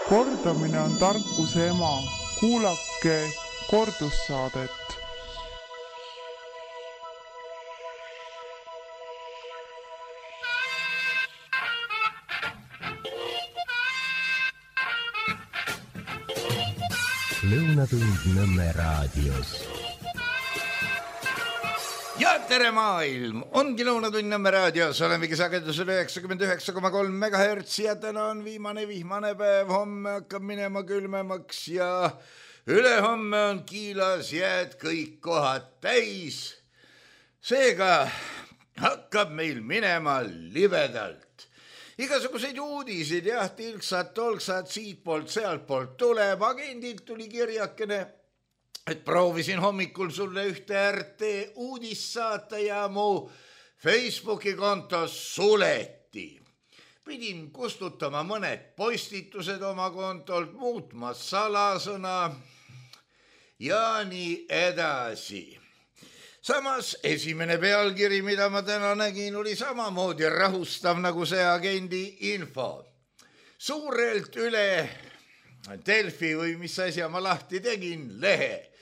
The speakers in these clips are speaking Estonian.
Kordamine on tarkuse ema. Kuulake kordussaadet. Lõunatund Nõmme raadios. Ja tere maailm! Ongi Lõunatund Nõmme raadios. Olemegi sagedusel 99,3 MHz ja täna on viimane vihmane päev. Homme hakkab minema külmemaks ja ülehomme on kiilas jääd kõik kohad täis. Seega hakkab meil minema libedalt. Igasuguseid uudisid, jah, tilksad, tolksad, siitpoolt, sealtpoolt tuleb. Agendilt tuli kirjakene, et proovisin hommikul sulle ühte RT uudist saata ja mu Facebooki konto suleti. Pidin kustutama mõned postitused oma kontolt, muutma salasõna ja nii edasi. Samas esimene pealkiri, mida ma täna nägin, oli samamoodi rahustav nagu see agendi info. Suurelt üle Delfi või mis asja ma lahti tegin, lehe.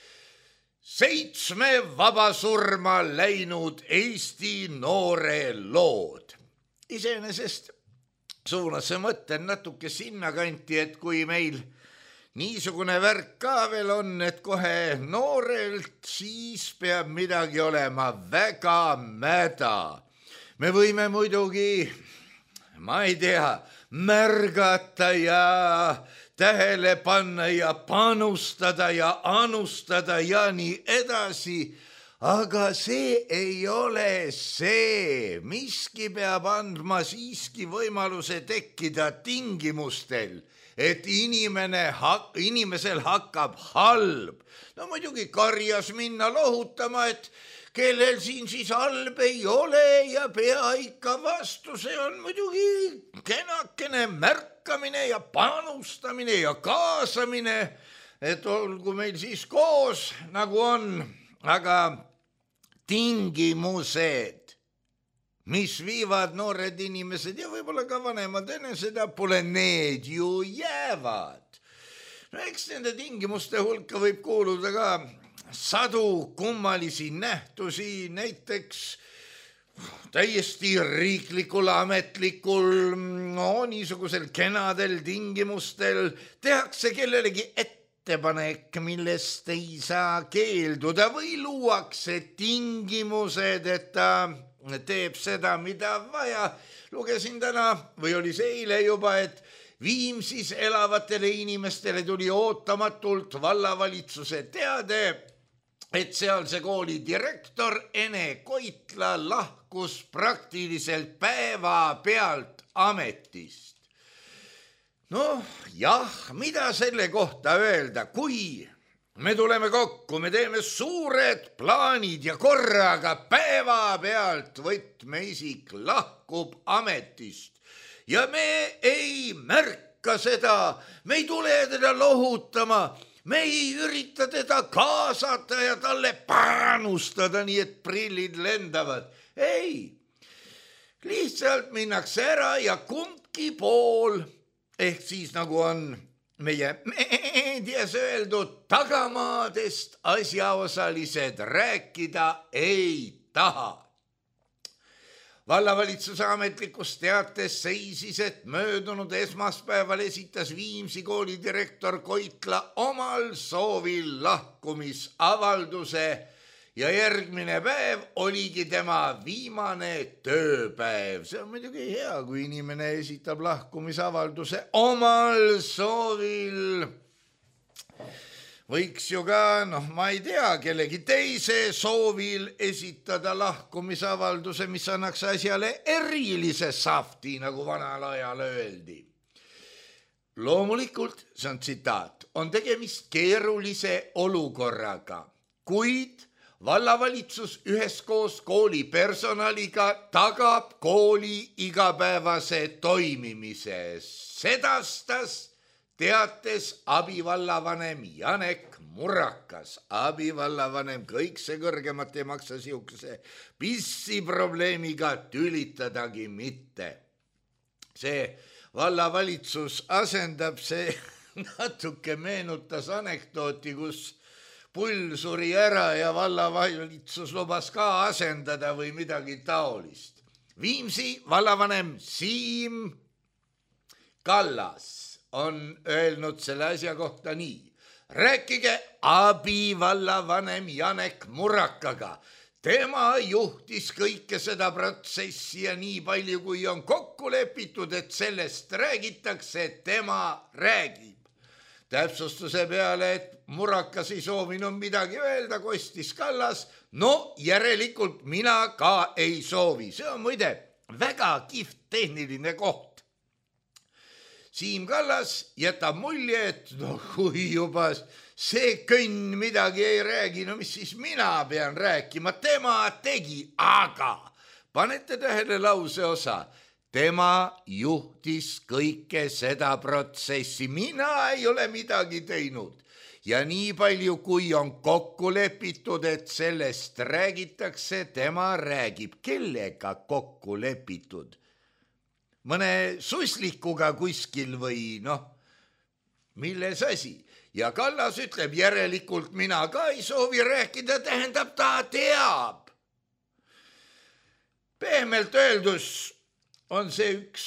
7 vabasurma läinud Eesti noore lood. Iseenesest suunas see mõte natuke sinna kanti, et kui meil niisugune värk ka veel on, et kohe noorelt, siis peab midagi olema väga mäda. Me võime muidugi, ma ei tea, märgata ja tähele panna ja panustada ja anustada ja nii edasi, aga see ei ole see. Miski peab andma siiski võimaluse tekkida tingimustel, et inimesel hakkab halb. No muidugi karjas minna lohutama, et kellel siin siis halb ei ole ja pea ikka vastu. See on muidugi kenakene märkamine ja panustamine ja kaasamine, et olgu meil siis koos nagu on, aga tingimused, mis viivad noored inimesed ja võib-olla ka vanemad enesetapule, need ju jäävad. No eks nende tingimuste hulka võib kuuluda ka sadu kummalisi nähtusi, näiteks täiesti riiklikul, ametlikul, niisugusel kenadel tingimustel tehakse kellelegi ettepanek, millest ei saa keelduda või luuakse tingimused, et ta teeb seda, mida vaja. Lugesin täna või oli see eile juba, et Viimsis elavatele inimestele tuli ootamatult vallavalitsuse teade, et sealse kooli direktor Ene Koitla lahkus praktiliselt päevapealt ametist. Noh, jah, mida selle kohta öelda, kui me tuleme kokku, me teeme suured plaanid ja korraga päevapealt võtmeisik lahkub ametist ja me ei märka seda, me ei tule teda lohutama, me ei ürita teda kaasata ja talle panustada, nii et prillid lendavad. Ei, lihtsalt minnakse ära ja kumbki pool, ehk siis nagu on meie meedias öeldud, tagamaadest asjaosalised rääkida ei taha. Vallavalitsuse ametlikus teates seisis, et möödunud esmaspäeval esitas Viimsi kooli direktor Koitla omal soovil lahkumisavalduse ja järgmine päev oligi tema viimane tööpäev. See on muidugi hea, kui inimene esitab lahkumisavalduse omal soovil. Võiks ju ka, ma ei tea, kellegi teise soovil esitada lahkumisavalduse, mis annaks asjale erilise safti, nagu vanal ajal öeldi. Loomulikult, see on tsitaat, on tegemist keerulise olukorraga, kuid vallavalitsus üheskoos kooli personaliga tagab kooli igapäevase toimimise. Sedastas teates abivallavanem Janek Murakas. Abivallavanem, kõik see kõrgemat ei maksa siukse pissi probleemiga tülitadagi mitte. See vallavalitsus asendab see natuke meenutas anekdooti, kus pull suri ära ja vallavalitsus lubas ka asendada või midagi taolist. Viimsi vallavanem Siim Kallas on öelnud selle asja kohta nii. Rääkige abivallavanem Janek Murakaga. Tema juhtis kõike seda protsessi ja nii palju, kui on kokku lepitud, et sellest räägitakse, tema räägib. Täpsustuse peale, et Murakas ei soovinud midagi öelda, kostis Kallas. No järelikult mina ka ei soovi. See on muide väga kihvt tehniline koht. Siim Kallas jätab mulje, et no kui juba see kõnn midagi ei räägi, no mis siis mina pean rääkima, tema tegi, aga panete tähele lause osa. Tema juhtis kõike seda protsessi, mina ei ole midagi teinud ja nii palju, kui on kokku lepitud, et sellest räägitakse, tema räägib. Kellega kokku lepitud? Mõne suslikuga kuskil või milles asi? Ja Kallas ütleb, järelikult mina ka ei soovi rääkida, tähendab ta teab. Pehmelt öeldus on see üks,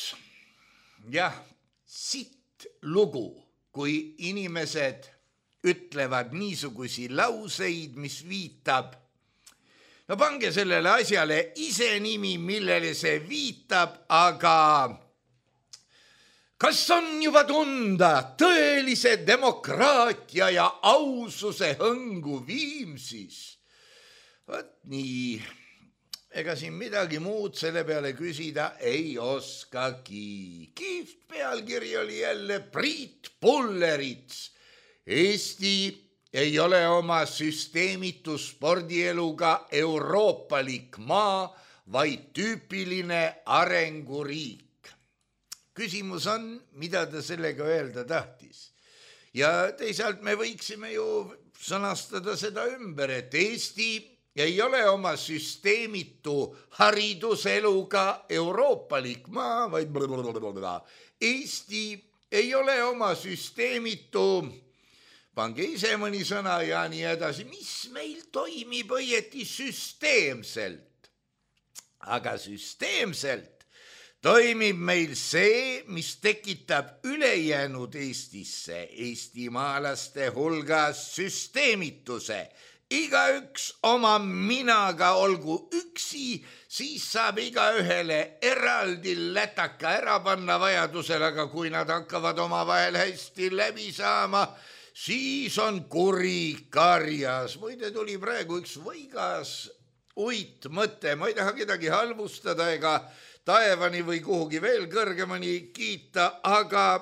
sitt lugu, kui inimesed ütlevad niisugusi lauseid, mis viitab. No pange sellele asjale ise nimi, millele see viitab, aga kas on juba tunda tõelise demokraatia ja aususe hõngu Viimsis? Võt nii. Ega siin midagi muud selle peale küsida ei oskagi. Kihvt pealkiri oli jälle Priit Pullerits. Eesti ei ole oma süsteemitu spordieluga euroopalik maa, vaid tüüpiline arenguriik. Küsimus on, mida ta sellega öelda tahtis. Ja teisalt me võiksime ju sõnastada seda ümber, et Eesti ei ole oma süsteemitu hariduseluga euroopalik maa, vaid Eesti ei ole oma süsteemitu, pange ise mõni sõna ja nii edasi, mis meil toimib õieti süsteemselt. Aga süsteemselt toimib meil see, mis tekitab ülejäänud Eestisse, eestimaalaste hulgas süsteemituse. Igaüks oma minaga olgu üksi, siis saab igaühele eraldi lätaka ära panna vajadusel, aga kui nad hakkavad omavahel hästi läbi saama, siis on kuri karjas. Muide tuli praegu üks võigas uitmõte, ma ei taha kedagi halvustada ega taevani või kuhugi veel kõrgemani kiita, aga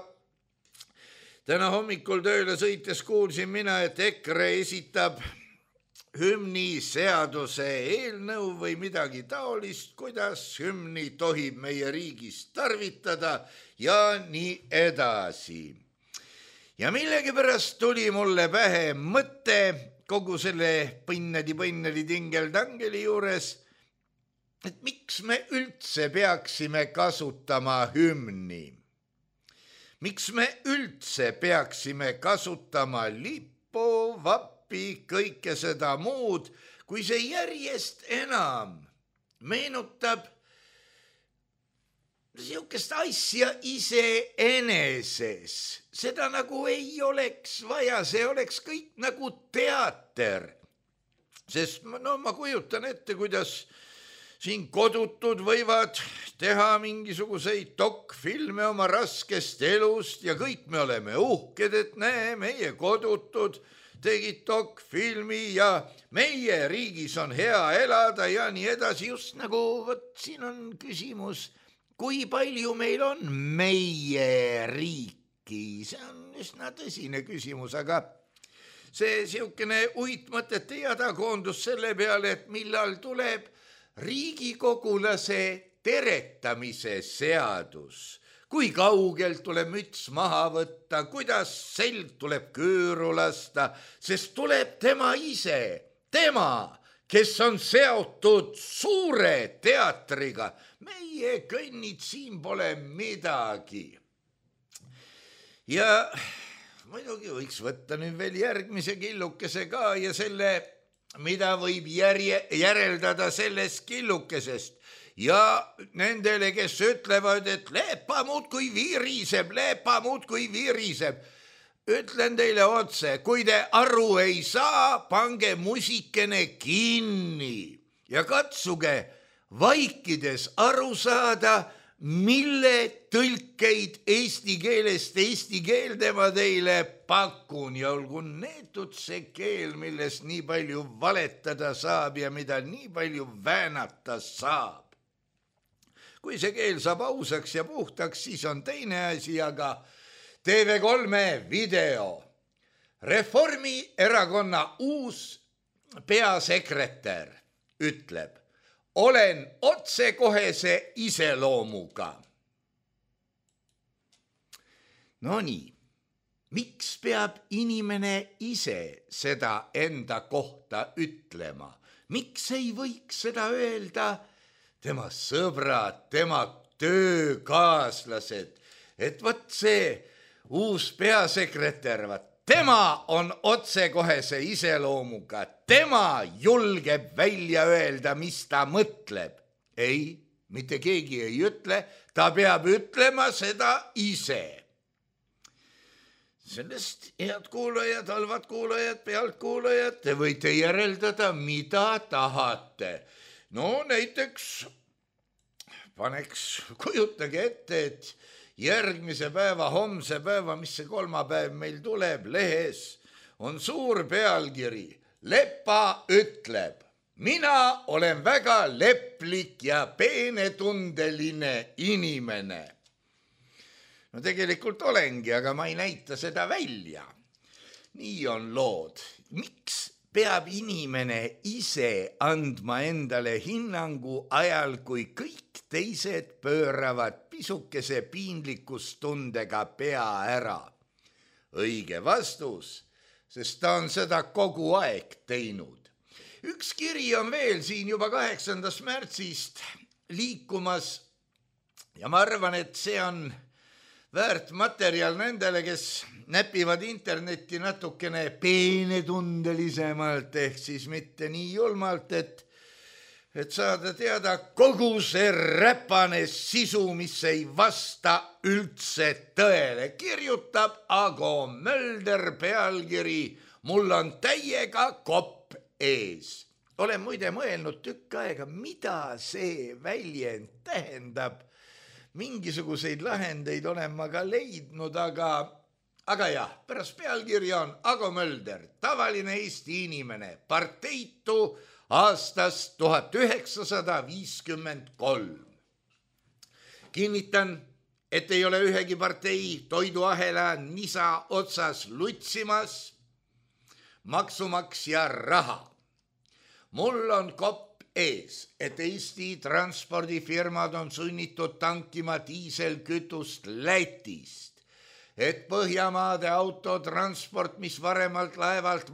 täna hommikul tööle sõites kuulsin mina, et EKRE esitab hümni seaduse eelnõu või midagi taolist, kuidas hümni tohib meie riigis tarvitada ja nii edasi. Ja millegipärast tuli mulle pähe mõte kogu selle põnnedi tingeldangeli juures, et miks me üldse peaksime kasutama hümni? Miks me üldse peaksime kasutama lippu, vappi, kõike seda muud, kui see järjest enam meenutab niisugust asja iseeneses. Seda nagu ei oleks vaja, see oleks kõik nagu teater. Sest ma kujutan ette, kuidas siin kodutud võivad teha mingisuguseid dokfilme oma raskest elust ja kõik me oleme uhked, et näe, meie kodutud tegid dokfilmi ja meie riigis on hea elada ja nii edasi. Just nagu, siin on küsimus, kui palju meil on meie riiki. See on üsna tõsine küsimus, aga see siukene uitmõtete jada koondus selle peale, et millal tuleb riigikogulase teretamise seadus. Kui kaugelt tuleb müts maha võtta, kuidas selg tuleb kööru lasta, sest tuleb tema ise, tema, kes on seotud suure teatriga. Meie kõnnid siin pole midagi. Ja muidugi võiks võtta nüüd veel järgmise killukese ka ja selle, mida võib järeldada sellest killukesest. Ja nendele, kes ütlevad, et leepa muudkui viiriseb, ütlen teile otse, kui te aru ei saa, pange musikene kinni ja katsuge vaikides aru saada, mille tõlkeid eesti keelest eesti keelde ma teile pakun ja olgu neetud see keel, millest nii palju valetada saab ja mida nii palju väänata saab. Kui see keel saab ausaks ja puhtaks, siis on teine asi, aga TV3 video. Reformierakonna uus peasekretär ütleb, olen otsekohese iseloomuga. No nii, miks peab inimene ise seda enda kohta ütlema? Miks ei võiks seda öelda tema sõbrad, tema töökaaslased, et võt see uus peasekretär, tema on otsekohese iseloomuga, tema julgeb välja öelda, mis ta mõtleb. Ei, mitte keegi ei ütle, ta peab ütlema seda ise. Sellest, head kuulajad, halvad kuulajad, pealtkuulajad, te võite järeldada, mida tahate. No näiteks kujutage ette, et järgmise päeva, homse päeva, mis see kolmapäev meil tuleb, lehes on suur pealkiri. Lepa ütleb, mina olen väga leplik ja peenetundeline inimene. No tegelikult olengi, aga ma ei näita seda välja. Nii on lood. Miks peab inimene ise andma endale hinnangu ajal, kui kõik teised pööravad pisukese piinlikkustundega pea ära? Õige vastus, sest ta on seda kogu aeg teinud. Üks kiri on veel siin juba 8. märtsist liikumas ja ma arvan, et see on väärt materjal nendele, kes näpivad internetti natukene peenetundelisemalt, ehk siis mitte nii julmalt, et saada teada kogu see räpane sisu, mis ei vasta üldse tõele. Kirjutab Ago Mölder, pealkiri, mul on täiega kopp ees. Olen muide mõelnud tükk aega, mida see väljend tähendab. Mingisuguseid lahendeid olen ma ka leidnud, aga jah, pärast pealkirja on Ago Mölder, tavaline Eesti inimene, parteitu aastast 1953. Kinnitan, et ei ole ühegi partei toiduahela nisa otsas lutsimas maksumaksja raha. Mul on kopp ees, et Eesti transpordifirmad on sunnitud tankima diiselkütust Lätist, et Põhjamaade autotransport, mis varem laevalt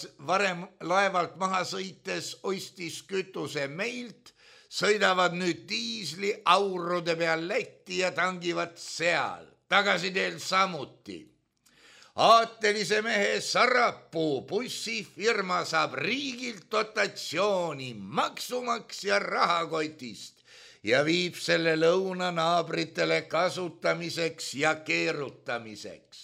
maha sõites ostis kütuse meilt, sõidavad nüüd diisli aurude peal Lätti ja tangivad seal, tagasiteel samuti. Aatelise mehe Sarapuu bussifirma saab riigilt dotatsiooni maksumaksja rahakotist ja viib selle lõuna naabritele kasutamiseks ja keerutamiseks.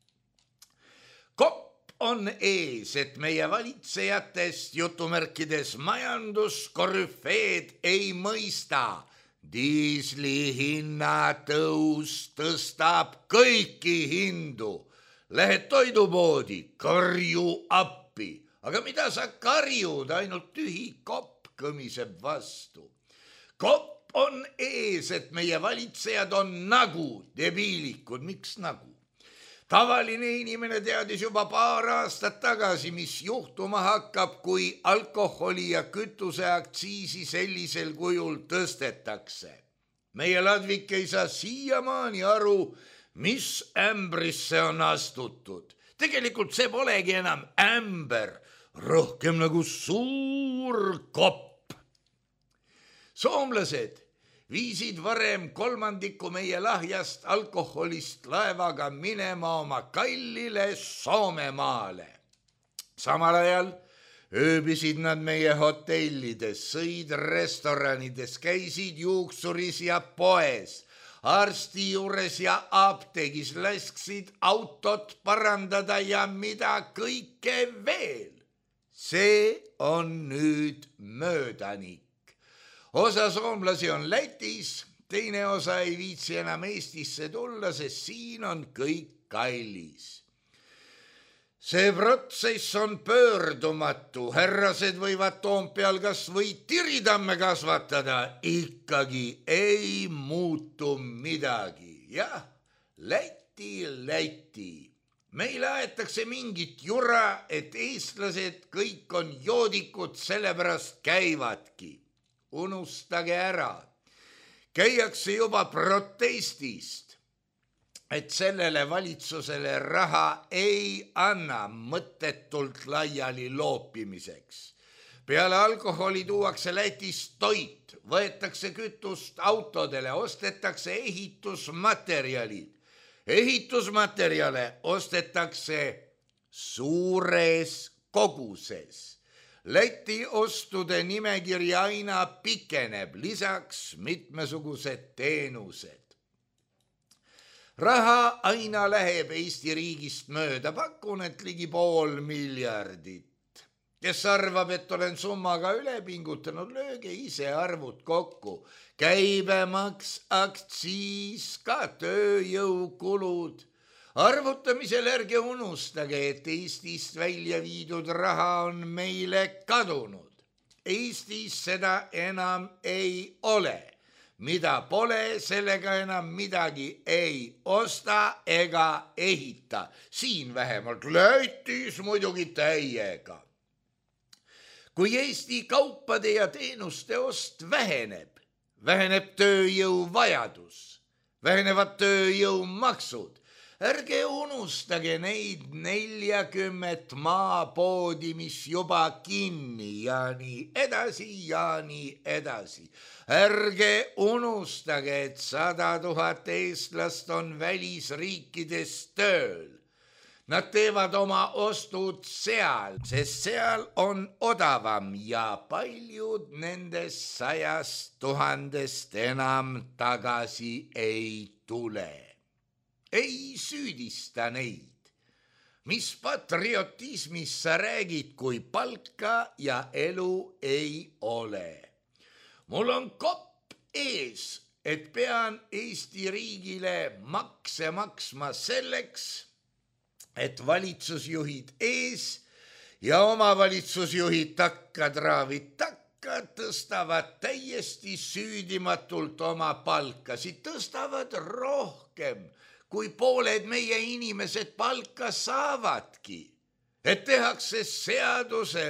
Kopp on ees, et meie valitsejatest jutumärkides majanduskorüfeed ei mõista. Diisli hinna tõus tõstab kõiki hindu. Lähed toidupoodi, karju appi, aga mida sa karjud, ainult tühi kopp kõmiseb vastu. Kopp on ees, et meie valitsejad on nagu debiilikud, miks nagu? Tavaline inimene teadis juba paar aastat tagasi, mis juhtuma hakkab, kui alkoholi ja kütuse aktsiisi sellisel kujul tõstetakse. Meie ladvik ei saa siiamaani aru, mis ämbrisse on astutud. Tegelikult see polegi enam ämber, rohkem nagu suur kopp. Soomlased viisid varem 1/3 meie lahjast alkoholist laevaga minema oma kallile Soomemaale. Samal ajal ööbisid nad meie hotellides, sõid restoranides, käisid juuksuris ja poes, arsti juures ja apteegis, lasksid autot parandada ja mida kõike veel. See on nüüd möödanik. Osa soomlasi on Lätis, teine osa ei viitsi enam Eestisse tulla, sest siin on kõik kallis. See protsess on pöördumatu, härrased võivad Toompeal kas või tiritamme kasvatada, ikkagi ei muutu midagi. Jah, Läti. Meile aetakse mingit jura, et eestlased kõik on joodikud, sellepärast käivadki. Unustage ära. Käiakse juba protestist, et sellele valitsusele raha ei anna mõttetult laiali loopimiseks. Peale alkoholi tuuakse Lätist toit, võetakse kütust autodele, ostetakse ehitusmaterjalid. Ehitusmaterjale ostetakse suures koguses. Läti ostude nimekiri aina pikeneb, lisaks mitmesugused teenused. Raha aina läheb Eesti riigist mööda, pakun, et ligi 500 miljardit. Kes arvab, et olen summaga üle pingutanud, lööge ise arvud kokku. Käibemaks, aktsiis, ka tööjõukulud. Arvutamisel ärge unustage, et Eestist välja viidud raha on meile kadunud. Eestis seda enam ei ole. Mida pole, sellega enam midagi ei osta ega ehita. Siin vähemalt, Lätis muidugi täiega. Kui Eesti kaupade ja teenuste ost väheneb, väheneb tööjõu vajadus, vähenevad tööjõumaksud. Ärge unustage neid 40 maapoodi, mis juba kinni ja nii edasi. Ärge unustage, et 100 000 eestlast on välisriikides tööl. Nad teevad oma ostud seal, sest seal on odavam ja paljud nendest 100 000 enam tagasi ei tule. Ei süüdista neid. Mis patriotismis sa räägid, kui palka ja elu ei ole? Mul on kopp ees, et pean Eesti riigile makse maksma selleks, et valitsusjuhid ees ja omavalitsusjuhid takkatraavid takka tõstavad täiesti süüdimatult oma palkasid, tõstavad rohkem, kui pooled meie inimesed palka saavadki. Et tehakse seaduse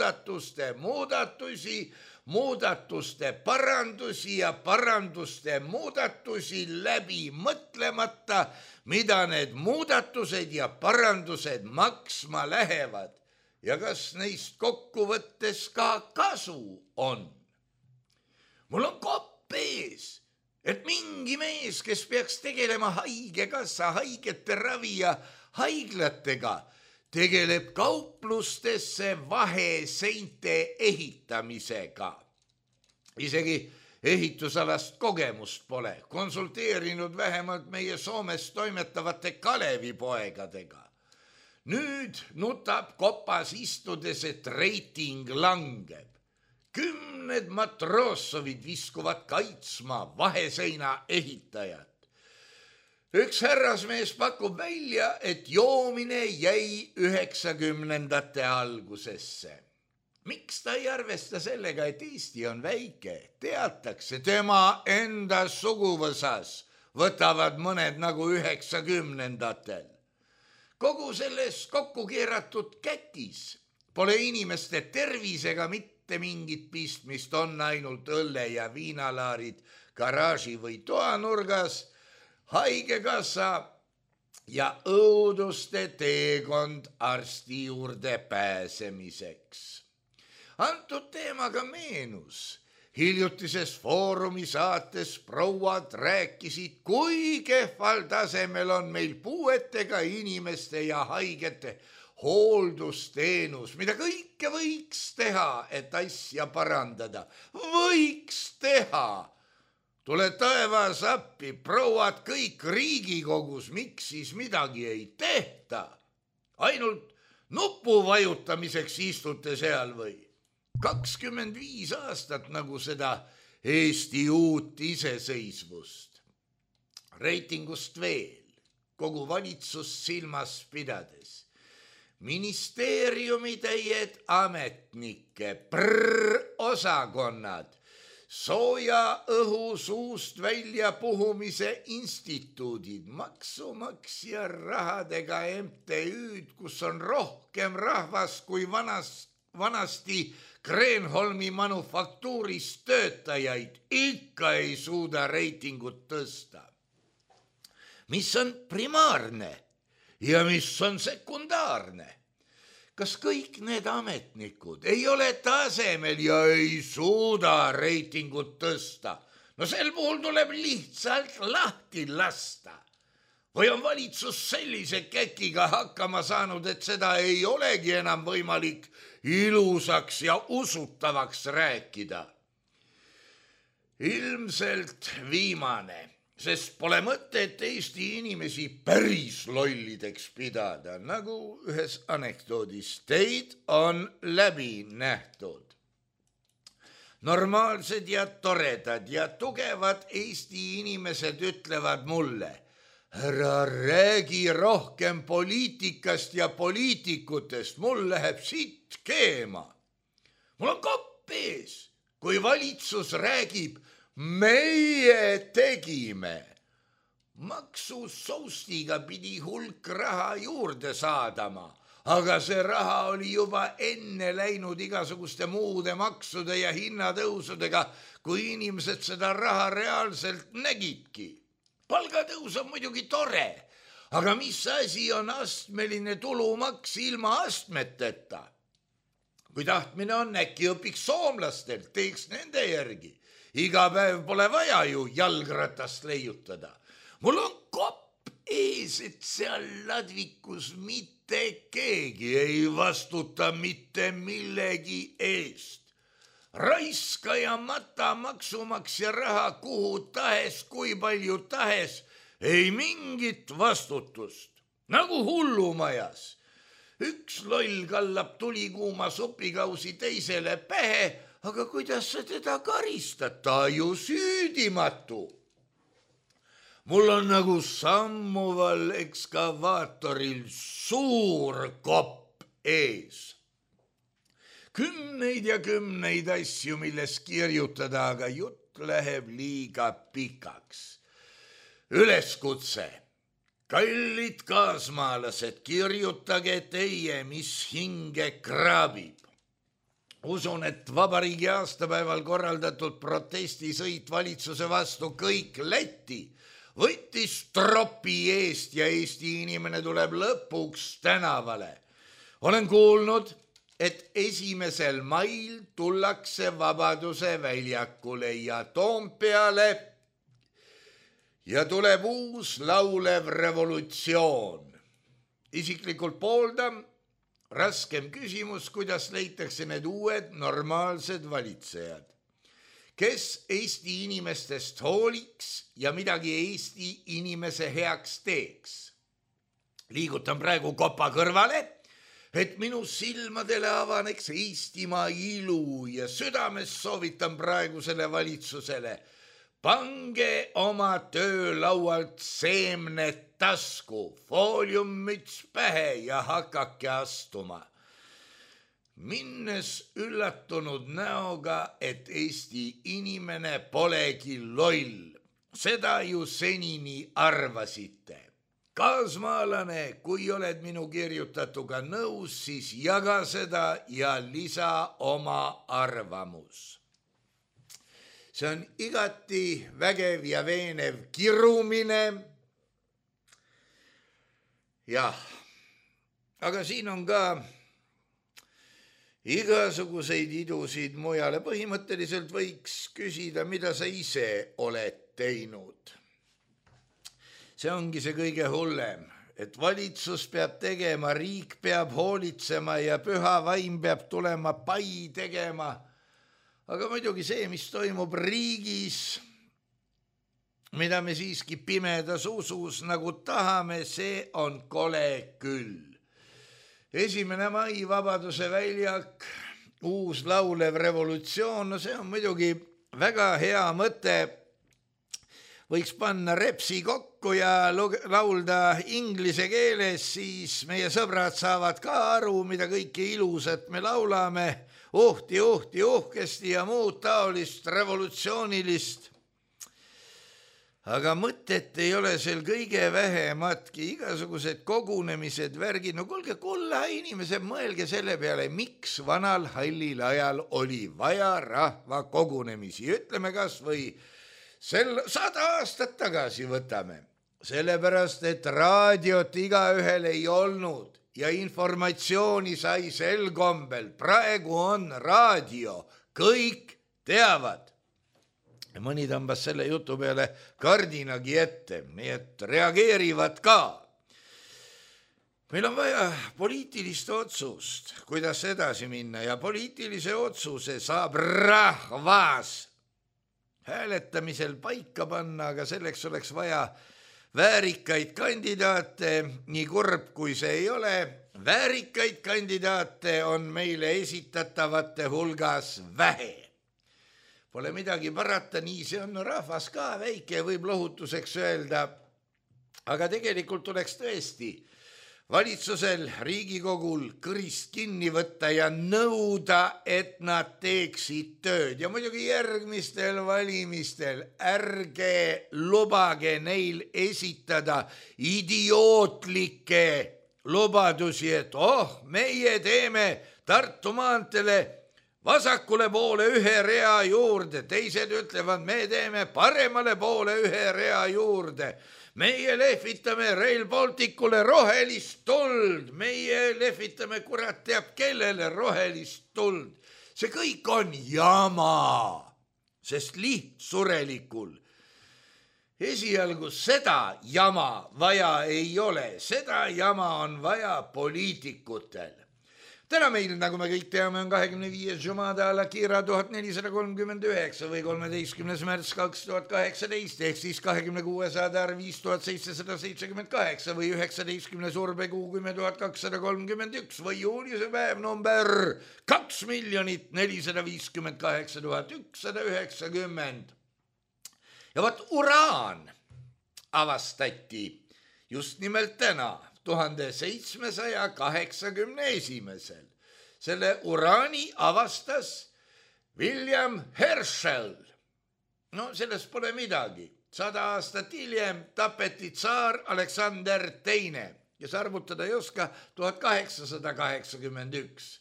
muudatuste parandusi ja paranduste muudatusi läbi mõtlemata, mida need muudatused ja parandused maksma lähevad ja kas neist kokkuvõttes ka kasu on. Mul on kopp ees, et mingi mees, kes peaks tegelema haigekassa, haigete ravi ja haiglatega, tegeleb kauplustesse vaheseinte ehitamisega. Isegi ehitusalast kogemust pole, konsulteerinud vähemalt meie Soomes toimetavate Kalevipoegadega. Nüüd nutab kopas istudes, et reiting langeb. 10 matrossovid viskuvad kaitsma vaheseina ehitajat. Üks härrasmees pakub välja, et joomine jäi 90ndate algusesse. Miks ta ei arvesta sellega, et Eesti on väike? Teatakse, tema enda suguvõsas võtavad mõned nagu 90ndatel. Kogu selles kokku keeratud käkis pole inimeste tervisega mitte mingit pistmist, on ainult õlle ja viinalaarid garaaži või toanurgas, haigekassa ja õuduste teekond arsti juurde pääsemiseks. Antud teemaga meenus, hiljutises Foorumi saates prouad rääkisid, kui kehval tasemel on meil puuetega inimeste ja haigete hooldusteenus, mida kõike võiks teha, et asja parandada. Võiks teha. Tule taevas appi, prouad kõik Riigikogus, miks siis midagi ei tehta? Ainult nupu vajutamiseks istute seal või? 25 aastat nagu seda Eesti uut iseseisvust. Reitingust veel, kogu valitsus silmas pidades. Ministeeriumi täied ametnikke, osakonnad, sooja õhu suust välja puhumise instituudid, maksumaksja rahadega MTÜ-d, kus on rohkem rahvas kui vanasti Kreenholmi manufaktuuris töötajaid, ikka ei suuda reitingut tõsta. Mis on primaarne ja mis on sekundaarne? Kas kõik need ametnikud ei ole tasemel ja ei suuda reitingut tõsta? No sel puhul tuleb lihtsalt lahti lasta. Või on valitsus sellise käkiga hakkama saanud, et seda ei olegi enam võimalik ilusaks ja usutavaks rääkida? Ilmselt viimane, sest pole mõtet Eesti inimesi päris lollideks pidada, nagu ühes anekdoodis teid on läbi nähtud. Normaalsed ja toredad ja tugevad Eesti inimesed ütlevad mulle, ära räägi rohkem poliitikast ja poliitikutest, mul läheb sitt keema. Mul on kopp ees, kui valitsus räägib, meie tegime. Maksusoustiga pidi hulk raha juurde saadama, aga see raha oli juba enne läinud igasuguste muude maksude ja hinnatõusudega, kui inimesed seda raha reaalselt nägidki. Palgatõus on muidugi tore, aga mis asi on astmeline tulumaks ilma astmeteta? Kui tahtmine on, äkki õpiks soomlastelt, teeks nende järgi. Iga päev pole vaja ju jalgratast leiutada. Mul on kopp ees, et seal ladvikus mitte keegi ei vastuta mitte millegi eest. Raiska ja mata maksumaksja raha kuhu tahes, kui palju tahes, ei mingit vastutust. Nagu hullumajas. Üks loll kallab tulikuuma supikausi teisele pähe, aga kuidas sa teda karistad, ta ju süüdimatu. Mul on nagu sammuval ekskavaatoril suur kopp ees. Kümneid ja kümneid asju, milles kirjutada, aga jutt läheb liiga pikaks. Üleskutse. Kallid kaasmaalased, kirjutage teie, mis hinge kraabib. Usun, et vabariigi aastapäeval korraldatud protestisõit valitsuse vastu kõik Läti võttis tropi eest ja Eesti inimene tuleb lõpuks tänavale. Olen kuulnud, et 1. mail tullakse Vabaduse väljakule ja Toompeale ja tuleb uus laulev revolutsioon. Isiklikult pooldan, raskem küsimus, kuidas leitakse need uued normaalsed valitsejad, kes Eesti inimestest hooliks ja midagi Eesti inimese heaks teeks. Liigutan praegu kopa kõrvale, et minu silmadele avaneks Eestimaa ilu ja südames soovitan praegusele valitsusele, pange oma töölaualt seemned tasku, fooliummüts pähe ja hakake astuma. Minnes üllatunud näoga, et Eesti inimene polegi loll, seda ju senini arvasite. Kaasmaalane, kui oled minu kirjutatuga nõus, siis jaga seda ja lisa oma arvamus. See on igati vägev ja veenev kirumine. Jah, aga siin on ka igasuguseid idusid mujale. Põhimõtteliselt võiks küsida, mida sa ise oled teinud. See ongi see kõige hullem, et valitsus peab tegema, riik peab hoolitsema ja püha vaim peab tulema pai tegema. Aga muidugi see, mis toimub riigis, mida me siiski pimedas usus nagu tahame, see on kole küll. 1. mai Vabaduse väljak, uus laulev revolutsioon, no see on muidugi väga hea mõte. Võiks panna repsi kokku ja laulda inglise keeles, siis meie sõbrad saavad ka aru, mida kõike ilusat me laulame, uhti, uhkesti ja muud taolist revolutsioonilist. Aga mõtet ei ole seal kõige vähematki, igasugused kogunemised, värgid. No kuulge, kulla inimesed, mõelge selle peale, miks vanal hallil ajal oli vaja rahva kogunemisi. Ütleme kas või 100 aastat tagasi võtame. Sellepärast, et raadiot igaühel ei olnud ja informatsiooni sai sel kombel. Praegu on raadio, kõik teavad. Mõni tõmbas selle jutu peale kardinagi ette, nii et reageerivad ka. Meil on vaja poliitilist otsust, kuidas edasi minna ja poliitilise otsuse saab rahvas hääletamisel paika panna, aga selleks oleks vaja väärikaid kandidaate, nii kurb kui see ei ole. Väärikaid kandidaate on meile esitatavate hulgas vähe. Pole midagi parata, nii see on, rahvas ka väike, võib lohutuseks öelda, aga tegelikult tuleks tõesti valitsusel, Riigikogul kõrist kinni võtta ja nõuda, et nad teeksid tööd. Ja muidugi järgmistel valimistel ärge lubage neil esitada idiootlikke lubadusi, et meie teeme Tartu maantele vasakule poole ühe rea juurde, teised ütlevad, me teeme paremale poole ühe rea juurde. Meie lehvitame Rail Balticule rohelist tuld, meie lehvitame kurat teab kellele rohelist tuld. See kõik on jama, sest lihtsurelikul esialgu seda jama vaja ei ole, seda jama on vaja poliitikutel. Täna meil, nagu me kõik teame, on 25. Jumada al-Akhira 1439 või 13. märts 2018 ehk siis 26. Adar 5778 või 19. Surbekuu 10.231 või juulise päev number 2,458,190. Ja vaat uraan avastati just nimelt täna, 1781. Selle uraani avastas William Herschel. No sellest pole midagi. 100 aastat hiljem tapeti tsaar Aleksander II, kes arvutada ei oska, 1881.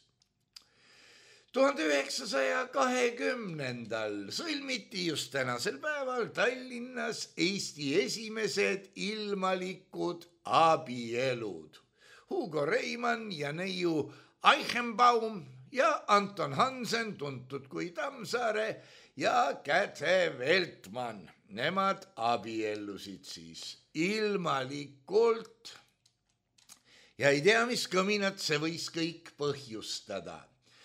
1920. sõlmiti just tänasel päeval Tallinnas Eesti esimesed ilmalikud abielud. Hugo Reimann ja neiu Eichenbaum ja Anton Hansen, tuntud kui Tammsaare, ja Käthe Veltmann. Nemad abiellusid siis ilmalikult. Ja ei tea, mis kõminat see võis kõik põhjustada.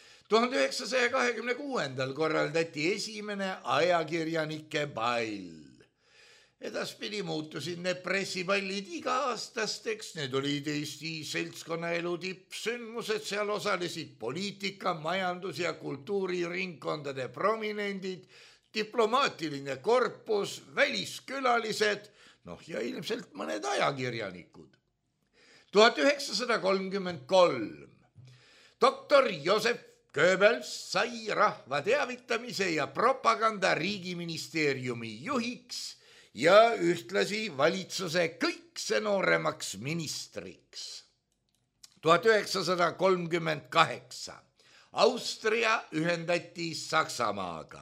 1926. korraldati esimene ajakirjanike ball. Edaspidi muutusid need pressipallid iga-aastasteks, need olid Eesti seltskonnaelu tippsündmused, seal osalesid poliitika, majandus- ja kultuuriringkondade prominendid, diplomaatiline korpus, väliskülalised, ja ilmselt mõned ajakirjanikud. 1933. Doktor Josef Goebbels sai rahva teavitamise ja propaganda riigiministeeriumi juhiks ja ühtlasi valitsuse kõikse nooremaks ministriks. 1938. Austria ühendati Saksamaaga.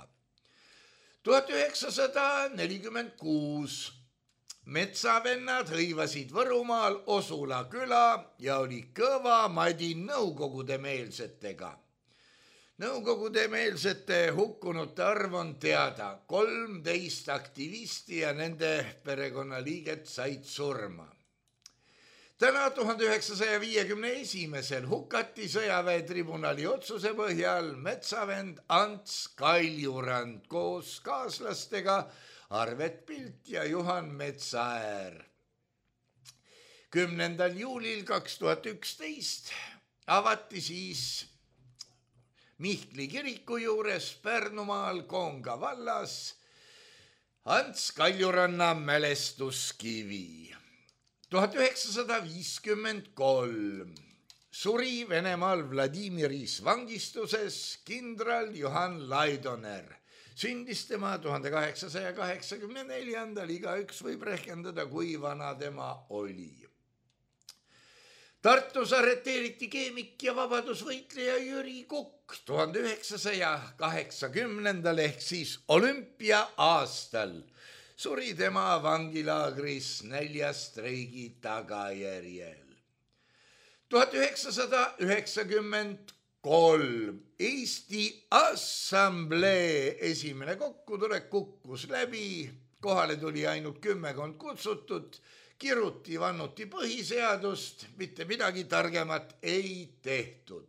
1946. Metsavennad hõivasid Võrumaal Osula küla ja oli kõva madi nõukogude meelsetega. Nõukogude meelsete hukkunute arv on teada. 13 aktivisti ja nende perekonnaliiget said surma. Täna 1951. hukati sõjaväetribunali otsuse põhjal metsavend Ants Kaljurand koos kaaslastega Arvet Pilt ja Juhan Metsaäär. 10. juulil 2011 avati siis Mihkli kiriku juures Pärnumaal Koonga vallas Ants Kaljuranna mälestuskivi. 1953 suri Venemaal Vladimiris vangistuses kindral Johan Laidoner. Sündis tema 1884. Igaüks võib rehkendada, kui vana tema oli. Tartus arreteeriti keemik ja vabadusvõitleja Jüri Kukk 1980. ehk siis olümpia aastal. Suri tema vangilaagris näljastreigi tagajärjel. 1993 Eesti Assamblee esimene kokkutulek kukkus läbi, kohale tuli ainult 10 kutsutut, kiruti vannuti põhiseadust, mitte midagi targemat ei tehtud.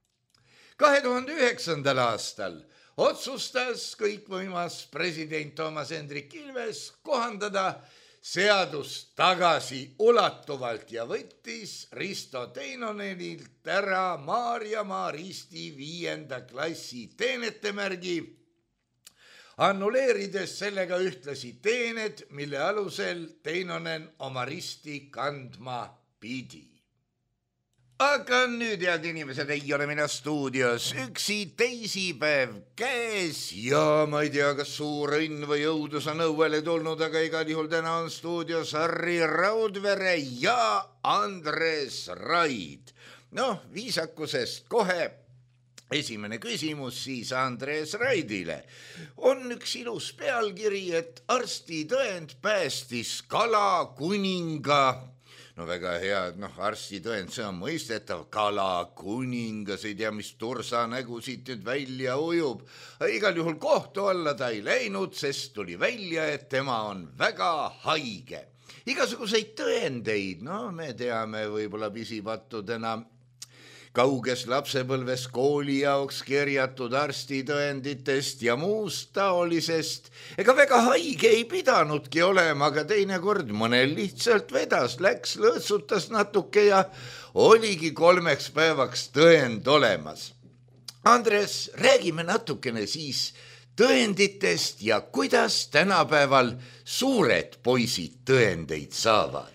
2009. aastal otsustas kõikvõimas president Toomas Hendrik Ilves kohandada seadust tagasi ulatuvalt ja võttis Risto Teinonenilt ära Maarjamaa Risti 5. klassi teenetemärgi, annuleerides sellega ühtlasi teened, mille alusel Teinonen oma risti kandma pidi. Aga nüüd, head inimesed, ei ole mina stuudios üksi, teisipäev käes ja ma ei tea, kas suur õnn või õudus on õuele tulnud, aga igal juhul täna on stuudios Harri Raudvere ja Andres Raid. Noh, viisakusest kohe esimene küsimus siis Andres Raidile. On üks ilus pealkiri, et arstitõend päästis kalakuninga. No väga hea, arstitõend, see on mõistetav, kalakuningas, ei tea, mis tursa nägu siit nüüd välja ujub. Igal juhul kohtu alla ta ei läinud, sest tuli välja, et tema on väga haige. Igasuguseid tõendeid, me teame võib-olla pisipattudena kauges lapsepõlves kooli jaoks kerjatud arstitõenditest ja muust taolisest. Ega väga haige ei pidanudki olema, aga teinekord mõnel lihtsalt vedas, läks, lõõtsutas natuke ja oligi 3 päevaks tõend olemas. Andres, räägime natukene siis tõenditest ja kuidas tänapäeval suured poisid tõendeid saavad.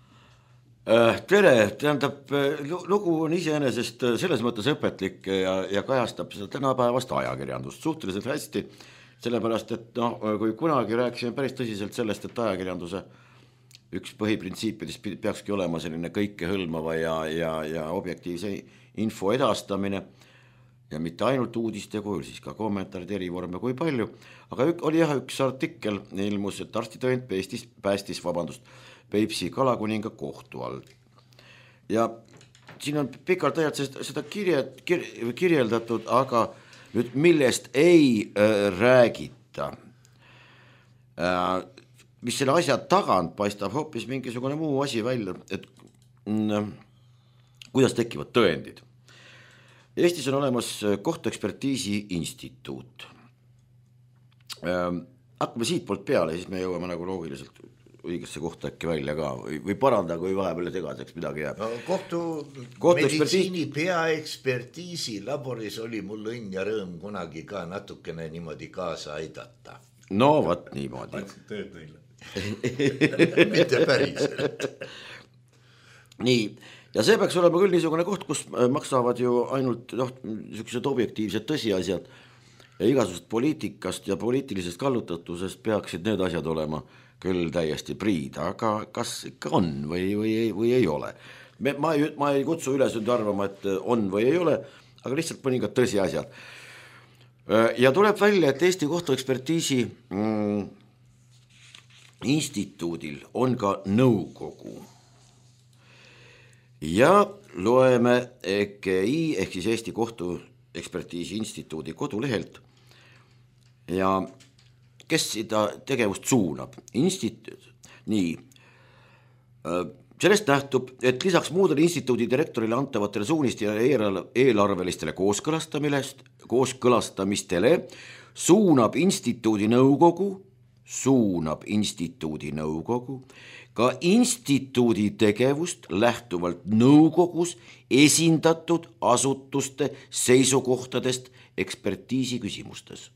Tere, tähendab, lugu on iseenesest selles mõttes õpetlik ja kajastab seda tänapäevast ajakirjandust suhteliselt hästi, sellepärast, et kui kunagi rääkisime päris tõsiselt sellest, et ajakirjanduse üks põhiprintsiipidest peakski olema selline kõikehõlmava ja objektiivse info edastamine ja mitte ainult uudiste kujul, siis ka kommentaarid erivorme kui palju, aga oli üks artikkel ilmus, et arstitõend päästis Peipsi kalakuninga kohtu all. Ja siin on pikalt ajad seda kirjeldatud, aga nüüd millest ei räägita, mis selle asja tagant paistab hoopis mingisugune muu asi välja, et kuidas tekivad tõendid. Eestis on olemas kohtuekspertiisi instituut. Hakkame siit poolt peale, siis me jõuame nagu loogiliselt õigesse kohta äkki välja ka või paranda, kui vahepeal segaseks midagi jääb. Kohtumeditsiini peaekspertiisi laboris oli mul õnn ja rõõm kunagi ka natukene niimoodi kaasa aidata. No vat niimoodi. Tööd neile. Mitte päriselt. Nii, ja see peaks olema küll niisugune koht, kus maksavad ju ainult niisugused objektiivsed tõsiasjad ja igasugused poliitikast ja poliitilisest kallutatusest peaksid need asjad olema küll täiesti priid, aga kas ikka on või ei ole. Ma ei kutsu üles nüüd arvama, et on või ei ole, aga lihtsalt mõningad tõsiasjad. Ja tuleb välja, et Eesti kohtuekspertiisi instituudil on ka nõukogu. Ja loeme EKI ehk siis Eesti Kohtuekspertiisi Instituudi kodulehelt ja kes seda tegevust suunab? Nii, sellest nähtub, et lisaks muudele instituudi direktorile antavatele suunistele ja eelarvelistele kooskõlastamistele suunab instituudi nõukogu ka instituudi tegevust lähtuvalt nõukogus esindatud asutuste seisukohtadest ekspertiisi küsimustes.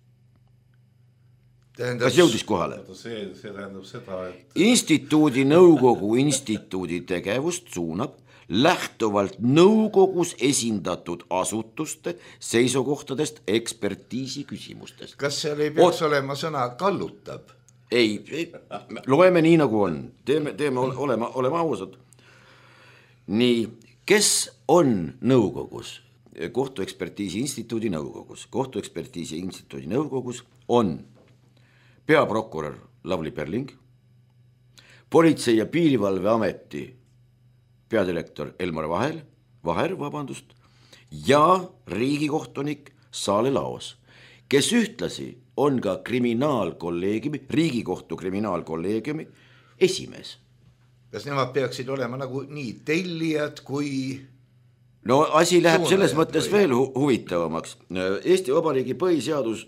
Kas jõudis kohale? See tähendab seda, et instituudi nõukogu instituudi tegevust suunab lähtuvalt nõukogus esindatud asutuste seisukohtadest ekspertiisi küsimustest. Kas seal ei peaks olema sõna kallutab? Ei, loeme nii nagu on, oleme ausad. Nii, kes on nõukogus? Kohtuekspertiisi Instituudi nõukogus. Kohtuekspertiisi Instituudi nõukogus on peaprokurör Lavly Perling, Politsei- ja Piirivalveameti peadirektor Elmar Vaher ja riigikohtunik Saale Laos, kes ühtlasi on ka Riigikohtu kriminaalkolleegiumi esimees. Kas nemad peaksid olema nagu nii tellijad kui... No asi läheb selles mõttes veel huvitavamaks. Eesti Vabariigi põhiseadus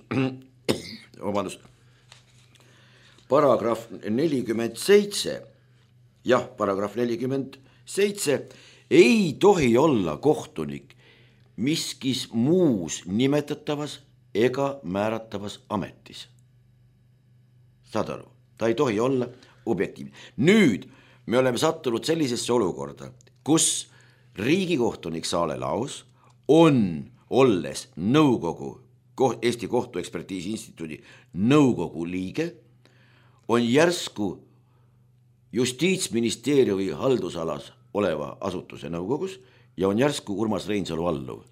paragrahv 47, paragrahv 47 ei tohi olla kohtunik miskis muus nimetatavas ega määratavas ametis. Saad aru? Ta ei tohi olla objektiivne. Nüüd me oleme sattunud sellisesse olukorda, kus riigikohtunik Saale Laos on, olles Eesti Kohtuekspertiisi Instituudi nõukogu liige, on järsku Justiitsministeeriumi haldusalas oleva asutuse nõukogus ja on järsku Urmas Reinsalu alluv.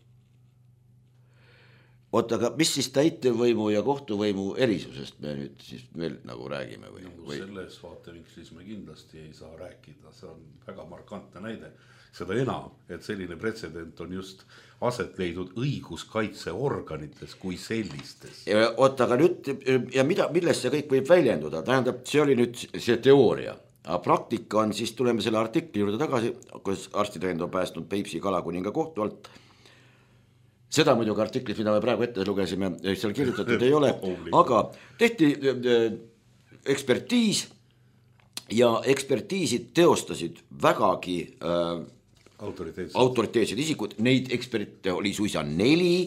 Oota, aga mis siis täitevvõimu ja kohtuvõimu erisusest me nüüd siis veel nagu räägime? Selles vaatevinklis me kindlasti ei saa rääkida, see on väga markantne näide. Seda enam, et selline pretsedent on just aset leidnud õiguskaitseorganites kui sellistes. Oota, aga nüüd, ja millest see kõik võib väljenduda? Tähendab, see oli nüüd see teooria. Aga praktika on, siis tuleme selle artikli juurde tagasi, kus arstitõend on päästnud Peipsi kalakuninga kohtu alt. Seda muidugi artiklit, mida me praegu ette lugesime, seal kirjutatud ei ole, aga tehti ekspertiis ja ekspertiisid teostasid vägagi autoriteetsed isikud, neid eksperte oli suisa 4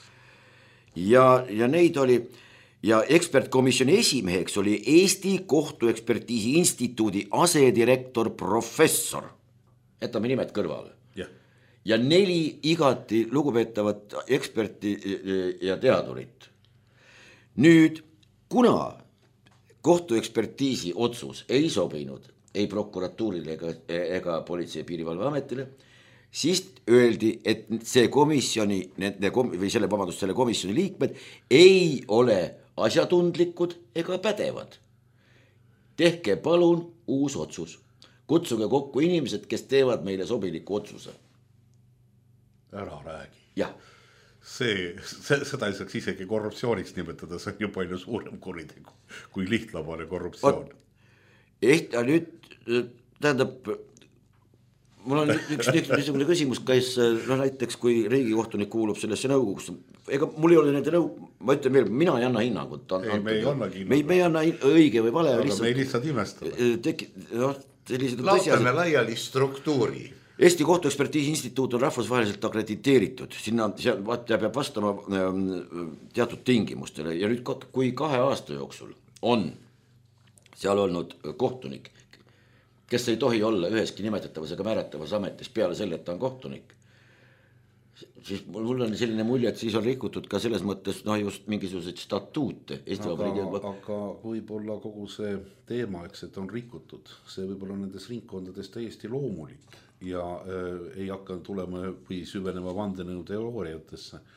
ja neid oli, ja ekspertkomisjoni esimeheks oli Eesti Kohtuekspertiisi Instituudi asedirektor professor, jätame nimed kõrvale. Ja 4 igati lugupeetavat eksperti ja teadurit. Nüüd, kuna kohtuekspertiisi otsus ei sobinud ei prokuratuurile ega Politsei- ja Piirivalveametile, siis öeldi, et see komisjoni, selle komisjoni liikmed ei ole asjatundlikud ega pädevad. Tehke palun uus otsus. Kutsuge kokku inimesed, kes teevad meile sobiliku otsuse. Ära räägi. Jah. Seda ei saaks isegi korruptsiooniks nimetada, see on ju palju suurem kuritegu kui lihtlabane korruptsioon. Nüüd, tähendab, mul on üks niisugune küsimus, kas näiteks kui riigikohtunik kuulub sellesse nõukogusse, ega mul ei ole nende ma ütlen veel, mina ei anna hinnangut. Me ei annagi hinnangut. Me ei anna õige või vale. Aga me ei lihtsalt imestame. Lahtame laiali struktuuri. Eesti Kohtuekspertiisi Instituut on rahvusvaheliselt akrediteeritud, sinna peab vastama teatud tingimustele ja nüüd kui 2 aasta jooksul on seal olnud kohtunik, kes ei tohi olla üheski nimetatavas ega määratavas ametis peale selle, et ta on kohtunik, siis mul on selline mulje, et siis on rikutud ka selles mõttes just mingisuguseid statuute. Aga võib-olla kogu see teema, et on rikutud, see võib-olla nendes ringkondades täiesti loomulik ja ei hakka tulema või süvenema vandenõu teooriatesse.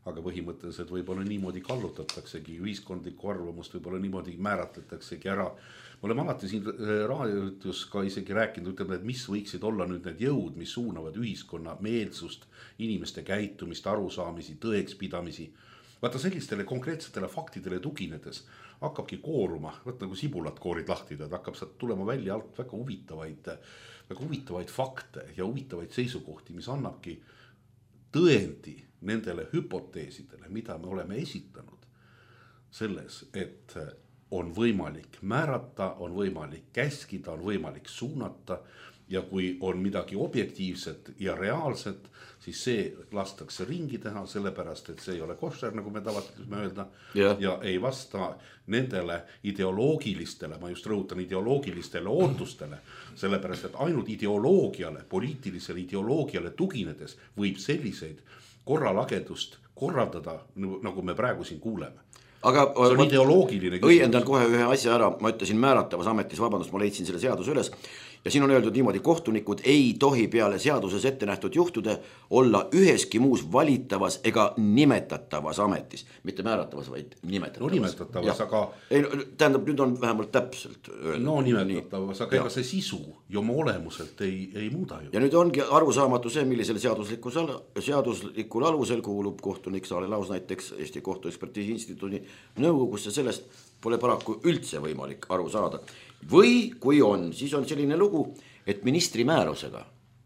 aga põhimõtteliselt võib-olla niimoodi kallutataksegi, ühiskondlikku arvamust võib-olla niimoodi määratletaksegi ära. Me oleme alati siin raadios ka isegi rääkinud, ütleme, et mis võiksid olla nüüd need jõud, mis suunavad ühiskonna meelsust, inimeste käitumist, arusaamisi, tõekspidamisi. Vaata sellistele konkreetsetele faktidele tuginedes hakkabki kooruma, vaata nagu sibulat koorid lahti, hakkab tulema välja alt väga huvitavaid fakte ja huvitavaid seisukohti, mis annabki tõendi nendele hüpoteesidele, mida me oleme esitanud selles, et on võimalik määrata, on võimalik käskida, on võimalik suunata ja kui on midagi objektiivset ja reaalset, siis see lastakse ringi teha, sellepärast, et see ei ole koššer, nagu me tavatame öelda, ja ei vasta nendele ideoloogilistele, ma just rõhutan ideoloogilistele ootustele, sellepärast, et ainult ideoloogiale, poliitilisele ideoloogiale tuginedes võib selliseid korralagedust korraldada, nagu me praegu siin kuuleme. Aga see on ideoloogiline küsimus. Õiendan kohe ühe asja ära, ma ütlesin määratavas ametis, vabandust, ma leidsin selle seaduse üles ja siin on öeldud niimoodi, kohtunikud ei tohi peale seaduses ette nähtud juhtude olla üheski muus valitavas ega nimetatavas ametis, mitte määratavas, vaid nimetatavas. No nimetatavas, aga... Tähendab, nüüd on vähemalt täpselt öeldud. No nimetatavas, aga ega see sisu ju oma olemuselt ei muuda ju. Ja nüüd ongi arusaamatu see, millisel seaduslikul alusel kuulub kohtunik Saale Laus näiteks Eesti Kohtuekspertiisi Instituudi nõukogusse, sellest pole paraku üldse võimalik aru saada. Või kui on, siis on selline lugu, et ministri määrusega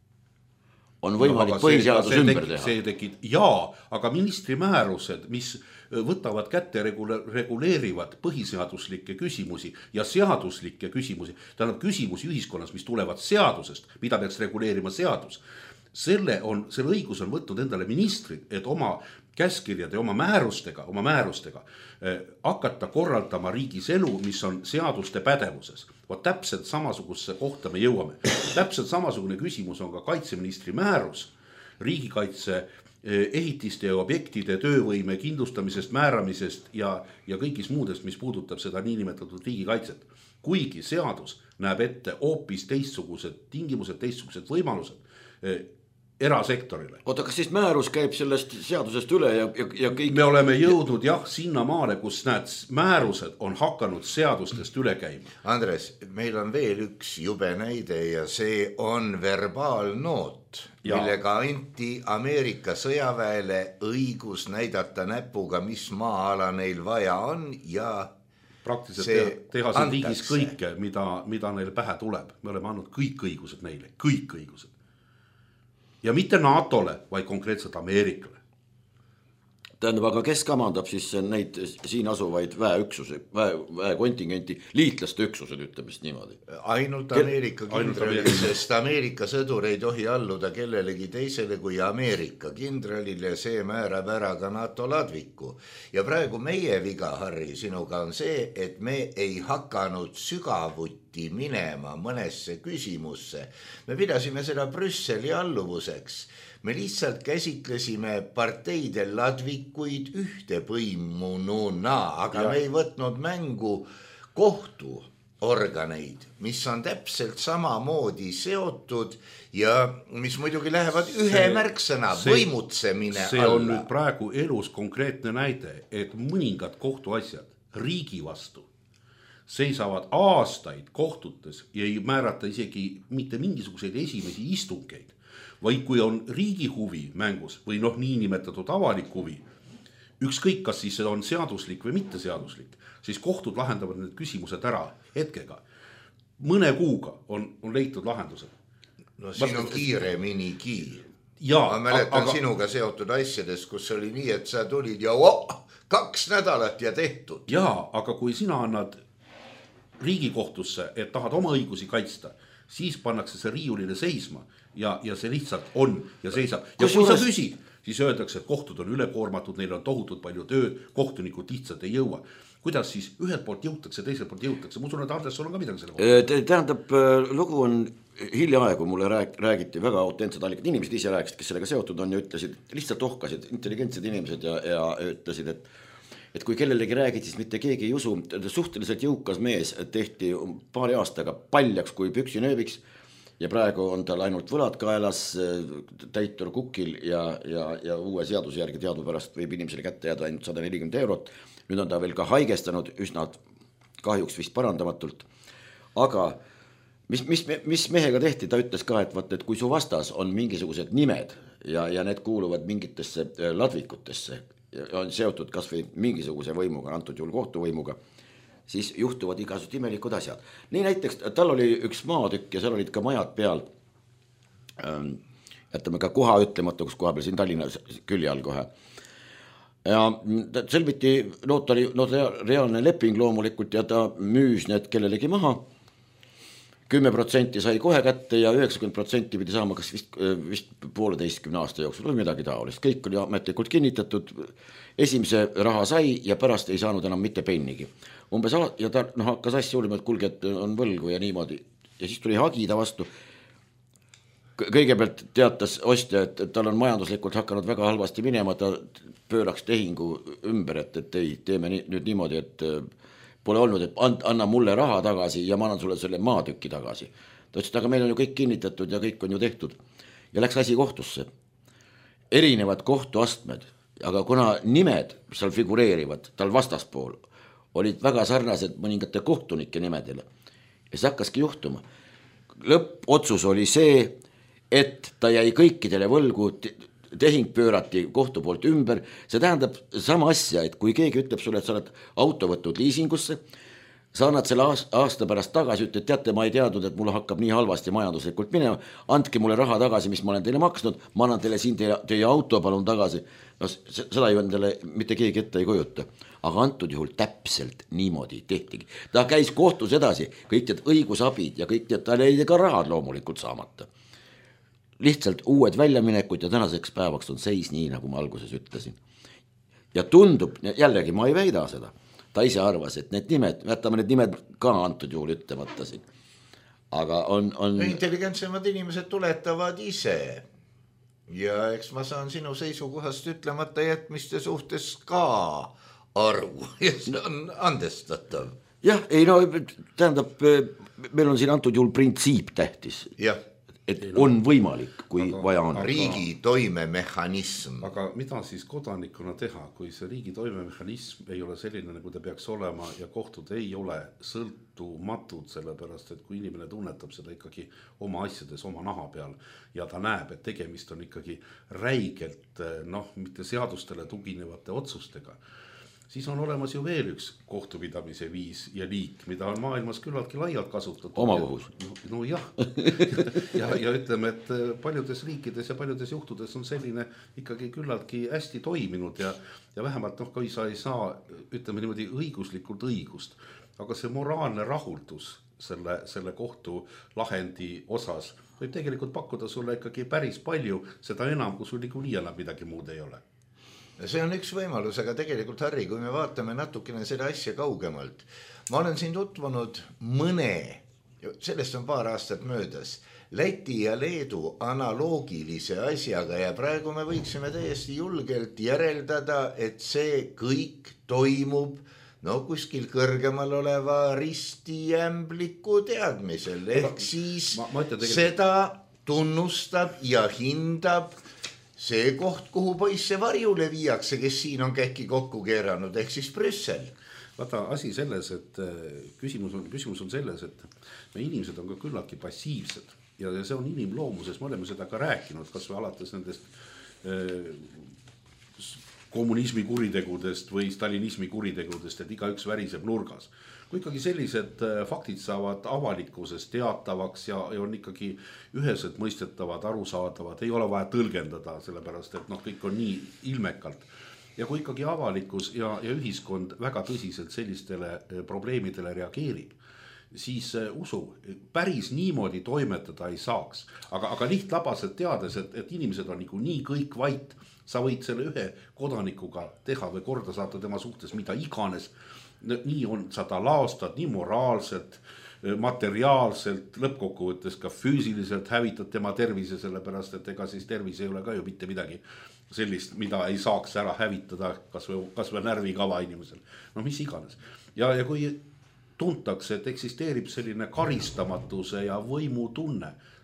on võimalik põhiseadus ümber teha. Aga ministri määrused, mis võtavad kätte reguleerivad põhiseaduslikke küsimusi ja seaduslikke küsimusi, tähendab küsimusi ühiskonnas, mis tulevad seadusest, mida peaks reguleerima seadus. Selle õigus on võtnud endale ministrid, et oma käskirjade, oma määrustega hakata korraldama riigis elu, mis on seaduste pädevuses. Täpselt samasuguse kohta me jõuame. Täpselt samasugune küsimus on ka kaitseministri määrus, riigikaitse ehitiste ja objektide töövõime kindlustamisest, määramisest ja kõigis muudest, mis puudutab seda niinimetatud riigikaitset. Kuigi seadus näeb ette hoopis teistsugused tingimused, teistsugused võimalused erasektorile. Oota, kas siis määrus käib sellest seadusest üle ja kõik... Me oleme jõudnud sinna maale, kus määrused on hakanud seadustest üle käima. Andres, meil on veel üks jube näide ja see on verbaalnoot, millega anti Ameerika sõjaväele õigus näidata näpuga, mis maa-ala neil vaja on ja praktiliselt teha siin riigis kõike, mida neil pähe tuleb. Me oleme andnud kõik õigused neile, kõik õigused. Ja mitte NATO-le, vaid konkreetselt Ameerikale. Tähendab, aga kes kamandab siis neid siin asuvaid väeüksusi, väekontingenti, liitlaste üksused, ütleme niimoodi? Ainult Ameerika kindralid, sest Ameerika sõdur ei tohi alluda kellelegi teisele kui Ameerika kindralile, see määrab ära ka NATO ladviku. Ja praegu meie viga, Harri, sinuga on see, et me ei hakanud sügavuti minema mõnesse küsimusse. Me pidasime seda Brüsseli alluvuseks. Me lihtsalt käsitlesime parteide ladvikuid ühte põimununa, aga me ei võtnud mängu kohtuorganeid, mis on täpselt samamoodi seotud ja mis muidugi lähevad ühe märksõna, võimutsemine alla. See on nüüd praegu elus konkreetne näide, et mõningad kohtuasjad riigi vastu seisavad aastaid kohtutes ja ei määrata isegi mitte mingisuguseid esimesi istungeid. Või kui on riigi huvi mängus või niinimetatud avalik huvi, ükskõik kas siis on seaduslik või mitte seaduslik, siis kohtud lahendavad need küsimused ära hetkega. Mõne kuuga on leitud lahendused. No siin on kiireminigi. Ma mäletan sinuga seotud asjades, kus oli nii, et sa tulid ja 2 nädalat ja tehtud. Jaa, aga kui sina annad riigikohtusse, et tahad oma õigusi kaitsta, siis pannakse see riiulile seisma ja see lihtsalt on ja seisab. Ja kui sa küsid, siis öeldakse, et kohtud on ülekoormatud, neil on tohutult palju tööd, kohtunikud lihtsalt ei jõua. Kuidas siis ühelt poolt jõutakse, teiselt poolt jõutakse? Ma usun, et Andres, sul on ka midagi selle kohta. Tähendab, lugu on hiljaaegu mulle räägiti väga autentsed allikad. Inimesed ise rääkisid, kes sellega seotud on ja ütlesid, lihtsalt ohkasid, intelligentsed inimesed ja ütlesid, et kui kellelegi räägid, siis mitte keegi ei usu. Suhteliselt jõukas mees tehti paari aastaga paljaks kui püksinööbiks ja praegu on tal ainult võlad kaelas, täitur kukil ja uue seaduse järgi teadupärast võib inimesele kätte jääda ainult 140 €. Nüüd on ta veel ka haigestanud üsna kahjuks vist parandamatult. Aga mis mehega tehti, ta ütles ka, et vaat, et kui su vastas on mingisugused nimed ja need kuuluvad mingitesse ladvikutesse ja on seotud kas või mingisuguse võimuga, antud juhul kohtuvõimuga, siis juhtuvad igasugused imelikud asjad. Nii näiteks tal oli üks maatükk ja seal olid ka majad peal, jätame ka koha ütlemata, kus koha peal siin Tallinna külje all kohe. Ja sõlmiti reaalne leping loomulikult ja ta müüs need kellelegi maha. 10% sai kohe kätte ja 90% pidi saama kas vist 1,5 aasta jooksul või midagi taolist. Kõik oli ametlikult kinnitatud, esimese raha sai ja pärast ei saanud enam mitte pennigi. Umbes ja ta hakkas asja uurima, et kulge, et on võlgu ja niimoodi. Ja siis tuli hagi ta vastu. Kõigepealt teatas ostja, et tal on majanduslikult hakanud väga halvasti minema, ta pööraks tehingu ümber, et ei, teeme nüüd niimoodi, et pole olnud, et anna mulle raha tagasi ja ma annan sulle selle maatükki tagasi. Ta ütles, et aga meil on ju kõik kinnitatud ja kõik on ju tehtud. Ja läks asi kohtusse. Erinevad kohtuastmed, aga kuna nimed seal figureerivad, tal vastaspool, olid väga sarnased mõningate kohtunike nimedele. Ja see hakkaski juhtuma. Lõppotsus oli see, et ta jäi kõikidele võlgu, tehing pöörati kohtu poolt ümber, see tähendab sama asja, et kui keegi ütleb sulle, et sa oled auto võtnud liisingusse, sa annad selle aasta pärast tagasi, ütled, teate, ma ei teadnud, et mulle hakkab nii halvasti majanduslikult minema, andke mulle raha tagasi, mis ma olen teile maksnud, ma annan teile siin teie auto palun tagasi. No, seda ju endale mitte keegi ette ei kujuta, aga antud juhul täpselt niimoodi tehtigi. Ta käis kohtus edasi, kõik need õigusabid ja kõik need, ta leidi ka rahad loomulikult saamata. Lihtsalt uued väljaminekud ja tänaseks päevaks on seis nii, nagu ma alguses ütlesin. Ja tundub, jällegi ma ei väida seda, ta ise arvas, et need nimed, jätame need nimed ka antud juhul ütlemata siin. Aga on... Intelligentsemad inimesed tuletavad ise ja eks ma saan sinu seisukohast ütlemata jätmiste suhtes ka aru ja see on andestatav. Jah, ei no tähendab, meil on siin antud juhul printsiip tähtis. Jah. Et on võimalik, kui vaja on. Riigi toimemehhanism. Aga mida siis kodanikuna teha, kui see riigi toimemehhanism ei ole selline, nagu ta peaks olema ja kohtud ei ole sõltumatud, sellepärast, et kui inimene tunnetab seda ikkagi oma asjades, oma naha peal ja ta näeb, et tegemist on ikkagi räigelt, mitte seadustele tuginevate otsustega, siis on olemas ju veel üks kohtupidamise viis ja liik, mida on maailmas küllaltki laialt kasutatud. Oma kohus. No jah. ja ütleme, et paljudes riikides ja paljudes juhtudes on selline ikkagi küllaltki hästi toiminud ja vähemalt kui sa ei saa, ütleme niimoodi õiguslikult õigust, aga see moraalne rahuldus selle kohtu lahendi osas võib tegelikult pakkuda sulle ikkagi päris palju, seda enam, kui sul niikuinii enam midagi muud ei ole. See on üks võimalus, aga tegelikult Harri, kui me vaatame natukene seda asja kaugemalt, ma olen siin tutvunud sellest on paar aastat möödas, Läti ja Leedu analoogilise asjaga ja praegu me võiksime täiesti julgelt järeldada, et see kõik toimub kuskil kõrgemal oleva ristijämbliku teadmisel, ehk siis seda tunnustab ja hindab see koht, kuhu poisse varjule viiakse, kes siin on kähki kokku keeranud, ehk siis Brüssel. Vaata, asi selles, et küsimus on selles, et me inimesed on ka küllaltki passiivsed ja see on inimloomuses, me oleme seda ka rääkinud, kas või alates nendest kommunismi kuritegudest või stalinismi kuritegudest, et igaüks väriseb nurgas. Kui ikkagi sellised faktid saavad avalikkuses teatavaks ja on ikkagi üheselt mõistetavad, arusaadavad, ei ole vaja tõlgendada, sellepärast, et kõik on nii ilmekalt. Ja kui ikkagi avalikkus ja ühiskond väga tõsiselt sellistele probleemidele reageerib, siis usu, päris niimoodi toimetada ei saaks. Aga lihtlabaselt teades, et inimesed on nii kõik vait, sa võid selle ühe kodanikuga teha või korda saata tema suhtes mida iganes. Nii on sa ta laostad, nii moraalselt, materiaalselt, lõppkokkuvõttes ka füüsiliselt hävitad tema tervise, sellepärast, et ega siis tervis ei ole ka ju mitte midagi sellist, mida ei saaks ära hävitada kas või närvikava inimesel. Mis iganes. Ja kui tuntakse, et eksisteerib selline karistamatuse ja võimutunne,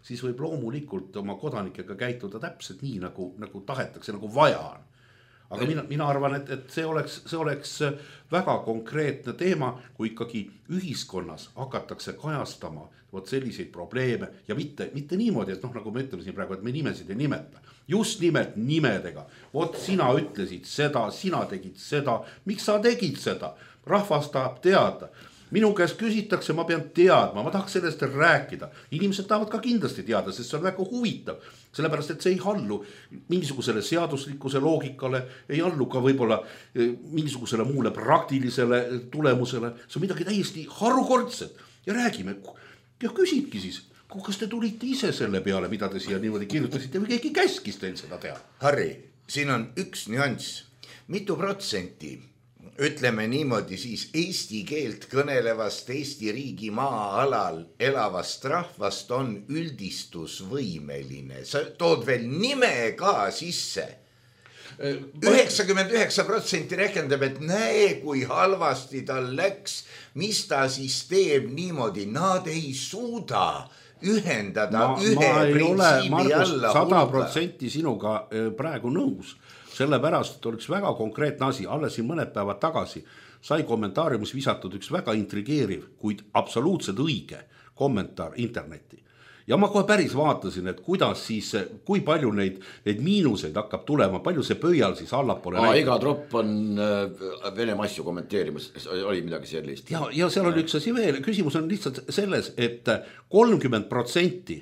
siis võib loomulikult oma kodanikega käituda täpselt nii, nagu tahetakse, nagu vaja on. Aga mina arvan, et see oleks väga konkreetne teema, kui ikkagi ühiskonnas hakatakse kajastama vot selliseid probleeme ja mitte niimoodi, et nagu me ütleme siin praegu, et me nimesid ei nimeta. Just nimelt nimedega. Vot sina ütlesid seda, sina tegid seda, miks sa tegid seda? Rahvas tahab teada. Minu käest küsitakse, ma pean teadma, ma tahaks sellest rääkida. Inimesed tahavad ka kindlasti teada, sest see on väga huvitav. Sellepärast, et see ei hallu mingisugusele seaduslikkuse loogikale, ei hallu ka võib-olla mingisugusele muule praktilisele tulemusele. See on midagi täiesti harukordset. Ja räägime, ja küsibki siis, kas te tulite ise selle peale, mida te siia niimoodi kirjutasite või keegi käskis teil seda teha? Harri, siin on üks nüanss. Mitu protsenti, ütleme niimoodi siis eesti keelt kõnelevast Eesti riigi maa-alal elavast rahvast on üldistusvõimeline. Sa tood veel nime ka sisse. 99% rehkendab, et näe, kui halvasti tal läks, mis ta siis teeb niimoodi. Nad ei suuda ühendada ühe printsiibi alla. 100% sinuga praegu nõus. Sellepärast, et oleks väga konkreetne asi. Alles siin mõned päevad tagasi sai kommentaariumis visatud üks väga intrigeeriv, kuid absoluutselt õige kommentaar internetti. Ja ma kohe päris vaatasin, et kuidas siis, kui palju neid miinuseid hakkab tulema, palju see pöial siis allapoole näitab. Iga tropp on Venemaa asju kommenteerimas, oli midagi sellist. Ja seal on üks asi veel, küsimus on lihtsalt selles, et 30%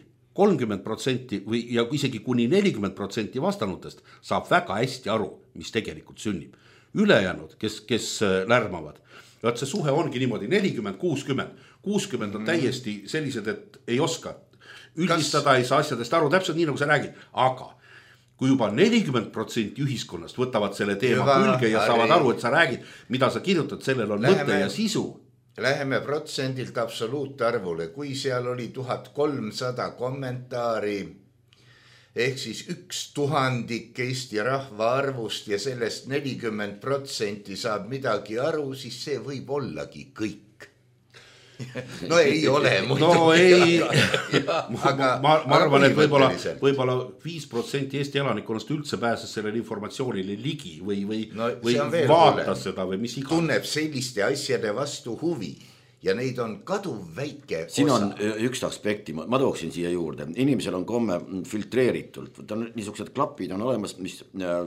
või ja isegi kuni 40% vastanutest saab väga hästi aru, mis tegelikult sünnib. Ülejäänud, kes lärmavad, et see suhe ongi niimoodi 40-60. 60 on täiesti sellised, et ei oska üldistada, ei saa asjadest aru, täpselt nii nagu sa räägid, aga kui juba 40% ühiskonnast võtavad selle teema külge ja saavad aru, et sa räägid, mida sa kirjutad, sellel on mõte ja sisu. Läheme protsendilt absoluutarvule, kui seal oli 1300 kommentaari, ehk siis 1000 Eesti rahva arvust ja sellest 40% saab midagi aru, siis see võib ollagi kõik. No ei ole muidu. No ei, ma arvan, et võib-olla 5% Eesti elanikkonnast üldse pääses sellele informatsioonile ligi või vaatas seda või mis iga. Tunneb selliste asjade vastu huvi ja neid on kaduv väike osa. Siin on üks aspekti, ma tooksin siia juurde. Inimesel on komme filtreeritult, niisugused klapid on olemas, mis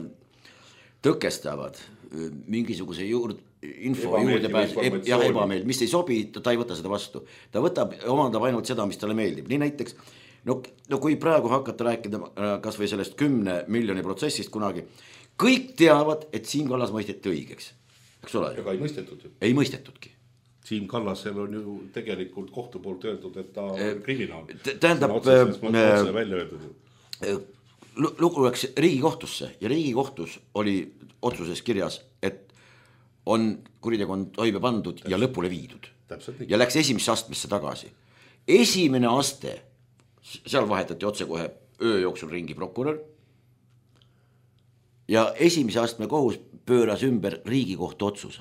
tõkestavad mingisuguse info juurde pääs ja ebameeld, mis ei sobi, ta ei võta seda vastu. Ta omandab ainult seda, mis talle meeldib. Nii näiteks, kui praegu hakata rääkida kas või sellest 10 miljoni protsessist kunagi, kõik teavad, et Siim Kallas mõisteti õigeks. Eks ole? Ega ei mõistetud ju. Ei mõistetudki. Siim Kallasel on ju tegelikult kohtu poolt öeldud, et ta on kriminaal. Tähendab, lugu läks Riigikohtusse ja Riigikohtus oli otsuses kirjas, et on kuritegu on toime pandud ja lõpule viidud. Ja läks esimesse astmesse tagasi. Esimene aste, seal vahetati otse kohe öö jooksul ringi prokurör ja esimese astme kohus pööras ümber Riigikohtu otsuse.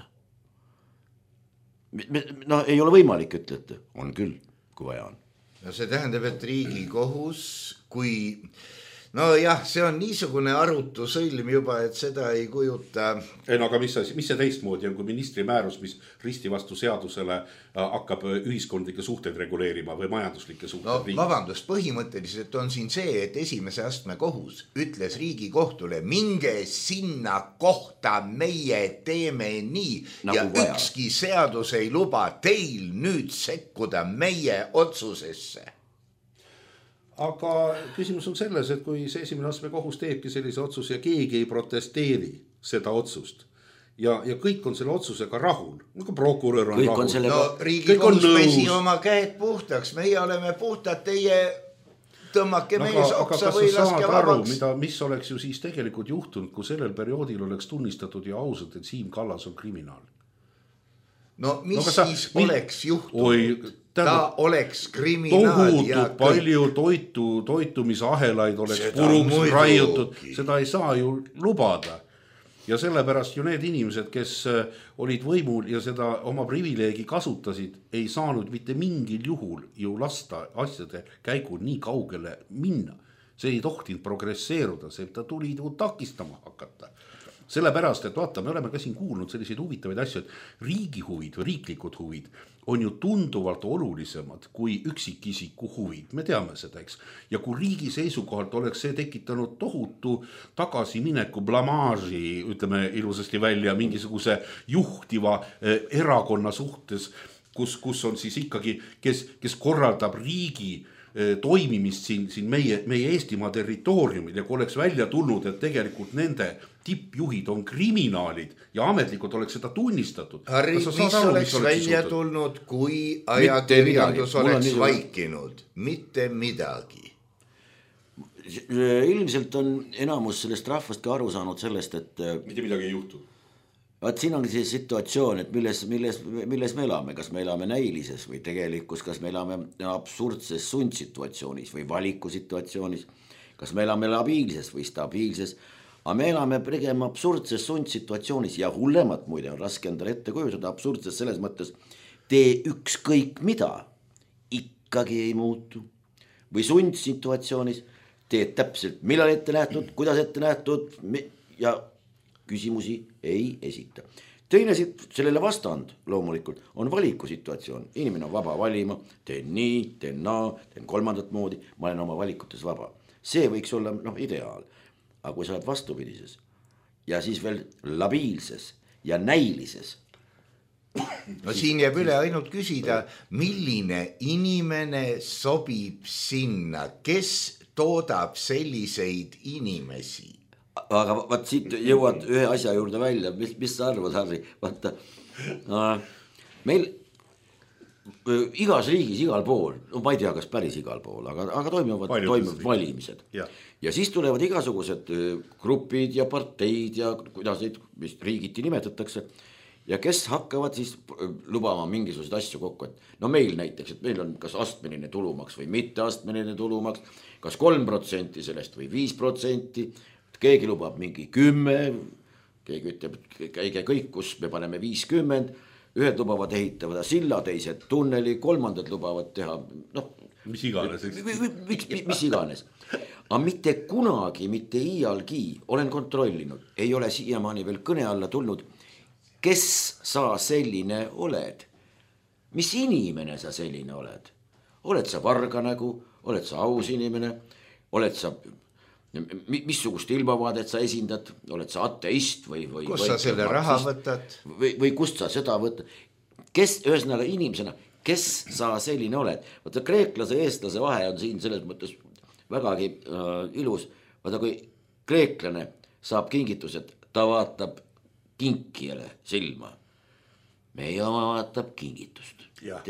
No ei ole võimalik, ütlete. On küll, kui vaja on. No see tähendab, et Riigikohus, kui... No jah, see on niisugune arutu sõlm juba, et seda ei kujuta. No aga mis see teistmoodi on, kui ministri määrus, mis risti vastu seadusele hakkab ühiskondlikke suhteid reguleerima või majanduslikke suhteid? No vabandust, põhimõtteliselt on siin see, et esimese astme kohus ütles Riigikohtule, minge sinna kohta, meie teeme nii nagu ja vaja. Ükski seadus ei luba teil nüüd sekkuda meie otsusesse. Aga küsimus on selles, et kui see esimene astme kohus teebki sellise otsuse ja keegi ei protesteeri seda otsust ja kõik on selle otsusega rahul, nagu prokurör on rahul. No Riigikohus pesi oma käed puhtaks, meie oleme puhtad, teie tõmmake mees oksa või laske vabaks. Mis oleks ju siis tegelikult juhtunud, kui sellel perioodil oleks tunnistatud ja ausalt, et Siim Kallas on kriminaal? No mis siis oleks juhtunud? Ta oleks kriminaal ja palju toitumisahelaid oleks puruks raiutud, seda ei saa ju lubada. ja sellepärast ju need inimesed, kes olid võimul ja seda oma privileegi kasutasid, ei saanud mitte mingil juhul ju lasta asjade käigul nii kaugele minna. See ei tohtinud progresseeruda, see ta tuli takistama hakata. Sellepärast, et vaata, me oleme ka siin kuulnud selliseid huvitavaid asju, et riigi huvid või riiklikud huvid on ju tunduvalt olulisemad kui üksikisiku huvid. Me teame seda, eks. Ja kui riigi seisukohalt oleks see tekitanud tohutu tagasimineku blamaaži, ütleme ilusasti välja, mingisuguse juhtiva erakonna suhtes, kus on siis ikkagi, kes korraldab riigi toimimist siin meie Eestimaa territooriumil ja kui oleks välja tulnud, et tegelikult nende tippjuhid on kriminaalid ja ametlikult oleks seda tunnistatud. Harri, mis oleks välja tulnud, kui ajakirjandus oleks vaikinud? Mitte midagi. Ilmselt on enamus sellest rahvast ka aru saanud sellest, et mitte midagi ei juhtu. Vaat siin ongi see situatsioon, et milles me elame, kas me elame näilises või tegelikkus, kas me elame absurdses sundsituatsioonis või valikusituatsioonis, kas me elame labiilses või stabiilses, aga me elame pigem absurdses sundsituatsioonis ja hullemat muide on raske endale ette kujutada absurdses selles mõttes, tee ükskõik mida, ikkagi ei muutu või sundsituatsioonis teed täpselt millal ette nähtud, kuidas ette nähtud ja küsimusi ei esita. Teine sellele vastand loomulikult on valikusituatsioon. Inimene on vaba valima, teen nii, teen naa, teen kolmandat moodi, ma olen oma valikutes vaba. See võiks olla ideaal. Aga kui sa oled vastupidises ja siis veel labiilses ja näilises. No siin jääb üle ainult küsida, milline inimene sobib sinna, kes toodab selliseid inimesi? Aga vaat siit jõuad ühe asja juurde välja, mis sa arvad, Harri? Vaata, meil igas riigis, igal pool, ma ei tea, kas päris igal pool, aga toimuvad valimised. Ja siis tulevad igasugused grupid ja parteid ja kuidas neid riigiti nimetatakse ja kes hakkavad siis lubama mingisuguseid asju kokku, et meil näiteks, et meil on kas astmeline tulumaks või mitte astmeline tulumaks, kas 3% sellest või 5%, keegi lubab mingi 10, keegi ütleb, käige kõik, kus me paneme 50, ühed lubavad ehitada silla, teised tunneli, kolmandad lubavad teha, mis iganes. Mis iganes. Aga mitte kunagi, mitte iialgi olen kontrollinud, ei ole siiamaani veel kõne alla tulnud, kes sa selline oled? Mis inimene sa selline oled? Oled sa varganägu, oled sa aus inimene, oled sa missugust ilmavaadet sa esindad, oled sa ateist või kust sa selle raha võtad? Või kust sa seda võtad? Kes, ühesõnaga inimesena, kes sa selline oled? Vaata, kreeklase ja eestlase vahe on siin selles mõttes vägagi ilus. Vaata, kui kreeklane saab kingitused, ta vaatab kinkijale silma. Meie oma vaatab kingitust.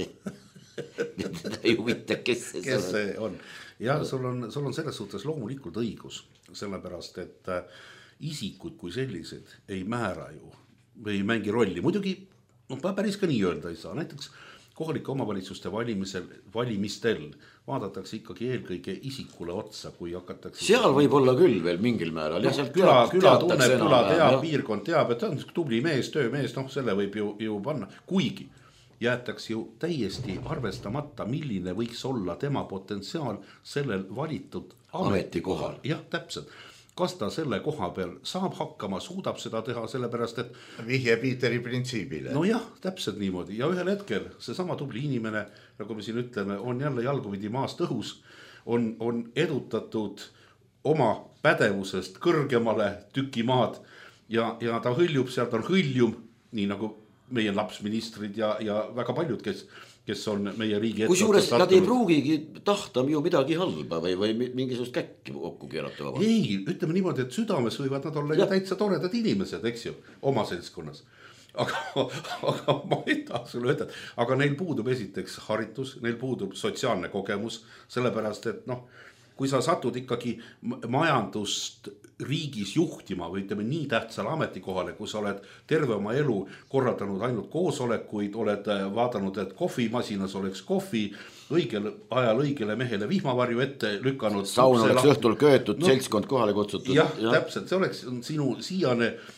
Teda ei huvita, kes see on. Ja sul on selles suhtes loomulikult õigus, sellepärast, et isikud kui sellised ei määra ju või ei mängi rolli. Muidugi, päris ka nii öelda ei saa. Näiteks kohalike omavalitsuste valimistel vaadatakse ikkagi eelkõige isikule otsa, kui hakatakse... Seal võib olla küll veel mingil määral. Küla tunneb, küla teab, piirkond teab, et on tubli mees, töömees, selle võib ju panna. Kuigi jäetakse ju täiesti arvestamata, milline võiks olla tema potentsiaal sellel valitud ametikohal. Jah, täpselt. Kas ta selle koha peal saab hakkama, suudab seda teha, sellepärast, et... Vihje Piiteri printsiibile. No jah, täpselt niimoodi. Ja ühel hetkel seesama tubli inimene, nagu me siin ütleme, on jälle jalguvidi maast õhus, on edutatud oma pädevusest kõrgemale tükimaad ja ta hõljub, sealt on hõljum, nii nagu meie lapsministrid ja väga paljud, kes on meie riigi ette. Kusjuures nad ei pruugigi tahta ju midagi halba või mingisugust käkki kokku keerata. Ei, ütleme niimoodi, et südames võivad nad olla ju täitsa toredad inimesed, eks ju, oma seltskonnas. Aga ma ei taha sulle öelda, aga neil puudub esiteks haritus, neil puudub sotsiaalne kogemus, sellepärast, et kui sa satud ikkagi majandust riigis juhtima või ütleme nii tähtsale ametikohale, kus oled terve oma elu korraldanud ainult koosolekuid, oled vaadanud, et kohvimasinas oleks kohvi, õigel ajal õigele mehele vihmavarju ette lükanud. Saun oleks õhtul köötud, seltskond kohale kutsutud. Jah, täpselt, see oleks sinu siiane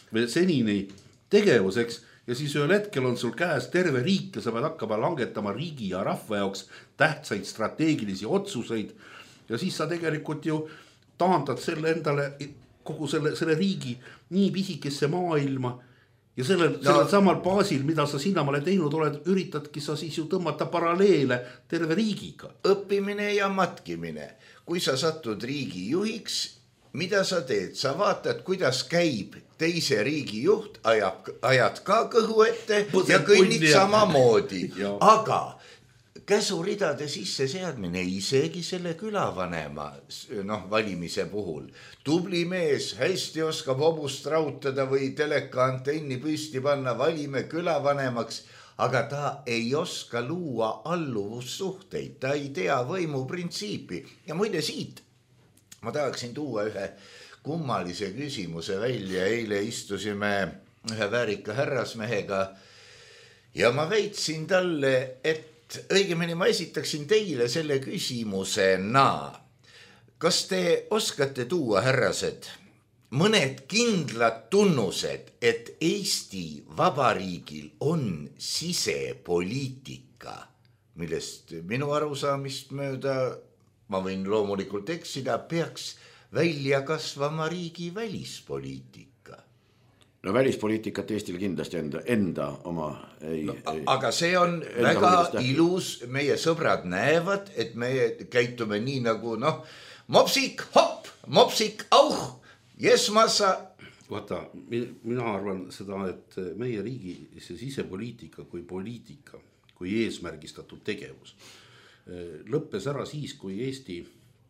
või senini tegevuseks ja siis ühel hetkel on sul käes terve riik ja sa pead hakkama langetama riigi ja rahva jaoks tähtsaid strateegilisi otsuseid ja siis sa tegelikult ju taandad selle endale kogu selle riigi nii pisikesse maailma ja sellel samal baasil, mida sa sinnamaale teinud oled, üritadki sa siis ju tõmmata paralleele terve riigiga. Õppimine ja matkimine. Kui sa satud riigi juhiks, mida sa teed? Sa vaatad, kuidas käib teise riigi juht, ajad ka kõhu ette ja kõnnid samamoodi. Aga käsuridade sisse seadmine isegi selle külavanema valimise puhul. Tubli mees hästi oskab hobust rautada või telekaantenni püsti panna, valime külavanemaks, aga ta ei oska luua alluvussuhteid, ta ei tea võimuprintsiipi. Ja muide siit ma tahaksin tuua ühe kummalise küsimuse välja. Eile istusime ühe väärika härrasmehega ja ma väitsin talle, et õigemini ma esitaksin teile selle küsimusena. Kas te oskate tuua, härrased, mõned kindlad tunnused, et Eesti Vabariigil on sisepoliitika, millest minu arusaamist mööda, ma võin loomulikult eksida, peaks välja kasvama riigi välispoliitika? No välispoliitikat Eestil kindlasti enda oma ei. Aga see on väga ilus, meie sõbrad näevad, et me käitume nii nagu mopsik hopp, mopsik auh, yes massa. Vaata, mina arvan seda, et meie riigi sisepoliitika kui poliitika, kui eesmärgistatud tegevus lõppes ära siis, kui Eesti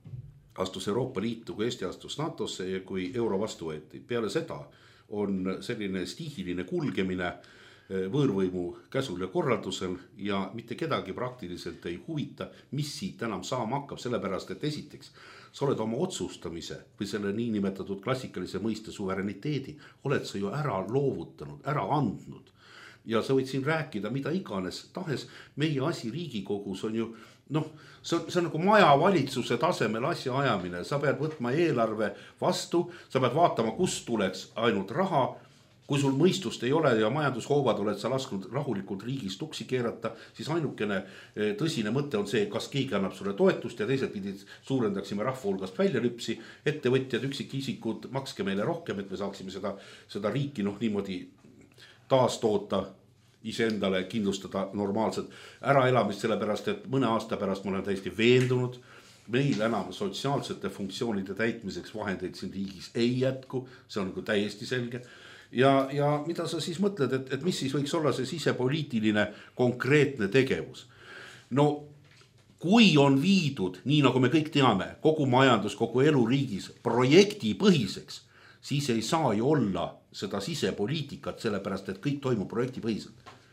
astus Euroopa Liitu, kui Eesti astus NATOsse ja kui euro vastu võeti. Peale seda on selline stiihiline kulgemine võõrvõimu käsul ja korraldusel ja mitte kedagi praktiliselt ei huvita, mis siit enam saama hakkab, sellepärast, et esiteks sa oled oma otsustamise või selle niinimetatud klassikalise mõiste suvereniteedi, oled sa ju ära loovutanud, ära andnud ja sa võid siin rääkida mida iganes tahes, meie asi Riigikogus on ju see on nagu majavalitsuse tasemel asja ajamine, sa pead võtma eelarve vastu, sa pead vaatama, kust tuleks ainult raha, kui sul mõistust ei ole ja majandushoovad oled sa lasknud rahulikult riigist tuksi keerata, siis ainukene tõsine mõte on see, kas keegi annab sulle toetust ja teised pidid suurendaksime rahva hulgast välja lüpsi, ettevõtjad, üksikisikud, makske meile rohkem, et me saaksime seda riiki niimoodi taastoota, iseendale kindlustada normaalset äraelamist, sellepärast, et mõne aasta pärast ma olen täiesti veendunud, meil enam sotsiaalsete funktsioonide täitmiseks vahendeid siin riigis ei jätku, see on nagu täiesti selge. Ja mida sa siis mõtled, et mis siis võiks olla see sisepoliitiline konkreetne tegevus? No kui on viidud, nii nagu me kõik teame, kogu majandus, kogu elu riigis projektipõhiseks, siis ei saa ju olla seda sisepoliitikat, sellepärast, et kõik toimub projektipõhiselt.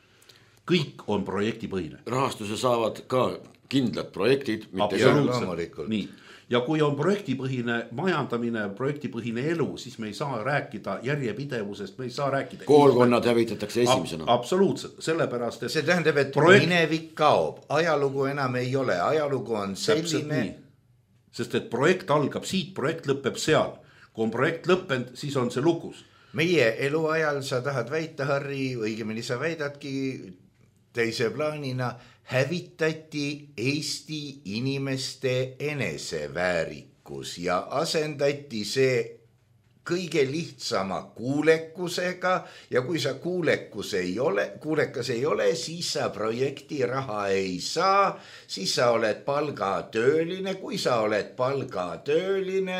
Kõik on projektipõhine. Rahastuse saavad ka kindlad projektid. Absoluutselt. Nii. Ja kui on projektipõhine majandamine, projektipõhine elu, siis me ei saa rääkida järjepidevusest, me ei saa rääkida. Koolkonnad hävitatakse esimesena. Absoluutselt, sellepärast, et see tähendab, et minevik kaob, ajalugu enam ei ole, ajalugu on selline. Sest et projekt algab siit, projekt lõpeb seal. Kui on projekt lõppend, siis on see lukus. Meie eluajal sa tahad väita, Harri, õigemini sa väidadki teise plaanina, hävitati Eesti inimeste eneseväärikus ja asendati see kõige lihtsama kuulekusega ja kui sa kuulekas ei ole, siis sa projekti raha ei saa, siis sa oled palgatööline, kui sa oled palgatööline,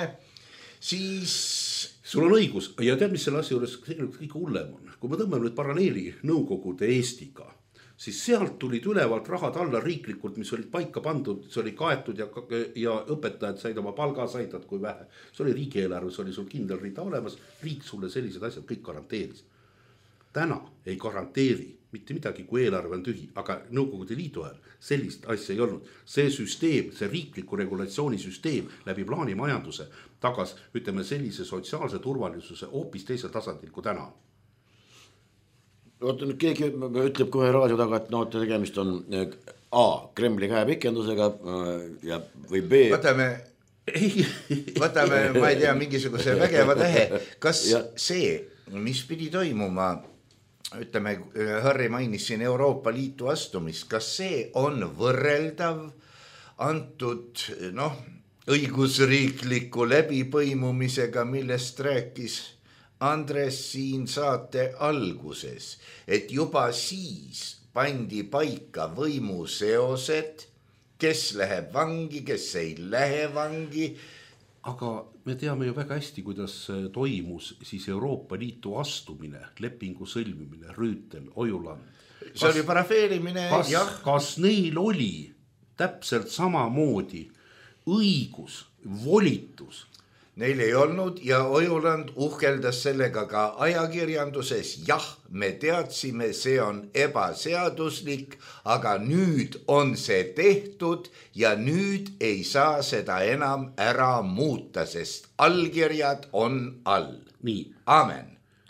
siis sul on õigus ja tead, mis selle asja juures kõige hullem on. Kui me tõmbame nüüd paralleeli Nõukogude Eestiga, siis sealt tulid ülevalt rahad alla riiklikult, mis olid paika pandud, see oli kaetud ja õpetajad said oma palga, saidad kui vähe. See oli riigieelarve, see oli sul kindel rida olemas, riik sulle sellised asjad kõik garanteeris. Täna ei garanteeri mitte midagi, kui eelarve on tühi, aga Nõukogude Liidu ajal sellist asja ei olnud. See süsteem, see riikliku regulatsioonisüsteem läbi plaanimajanduse tagas, ütleme, sellise sotsiaalse turvalisuse hoopis teisel tasandil kui täna. Nüüd keegi ütleb kohe raadio taga, et tegemist on A, Kremli käepikendusega ja või B. Võtame, ma ei tea, mingisuguse vägeva tähe. Kas see mis pidi toimuma, ütleme, Harri mainis siin Euroopa Liitu astumist, kas see on võrreldav antud õigusriikliku läbipõimumisega, millest rääkis Andres siin saate alguses, et juba siis pandi paika võimuseosed, kes läheb vangi, kes ei lähe vangi. Aga me teame ju väga hästi, kuidas toimus siis Euroopa Liitu astumine, lepingu sõlmimine, Rüütel, Ojuland. See oli parafeerimine, jah. Kas neil oli täpselt samamoodi õigus, volitus? Neil ei olnud ja Ojuland uhkeldas sellega ka ajakirjanduses. Jah, me teadsime, see on ebaseaduslik, aga nüüd on see tehtud ja nüüd ei saa seda enam ära muuta, sest allkirjad on all. Nii. Amen.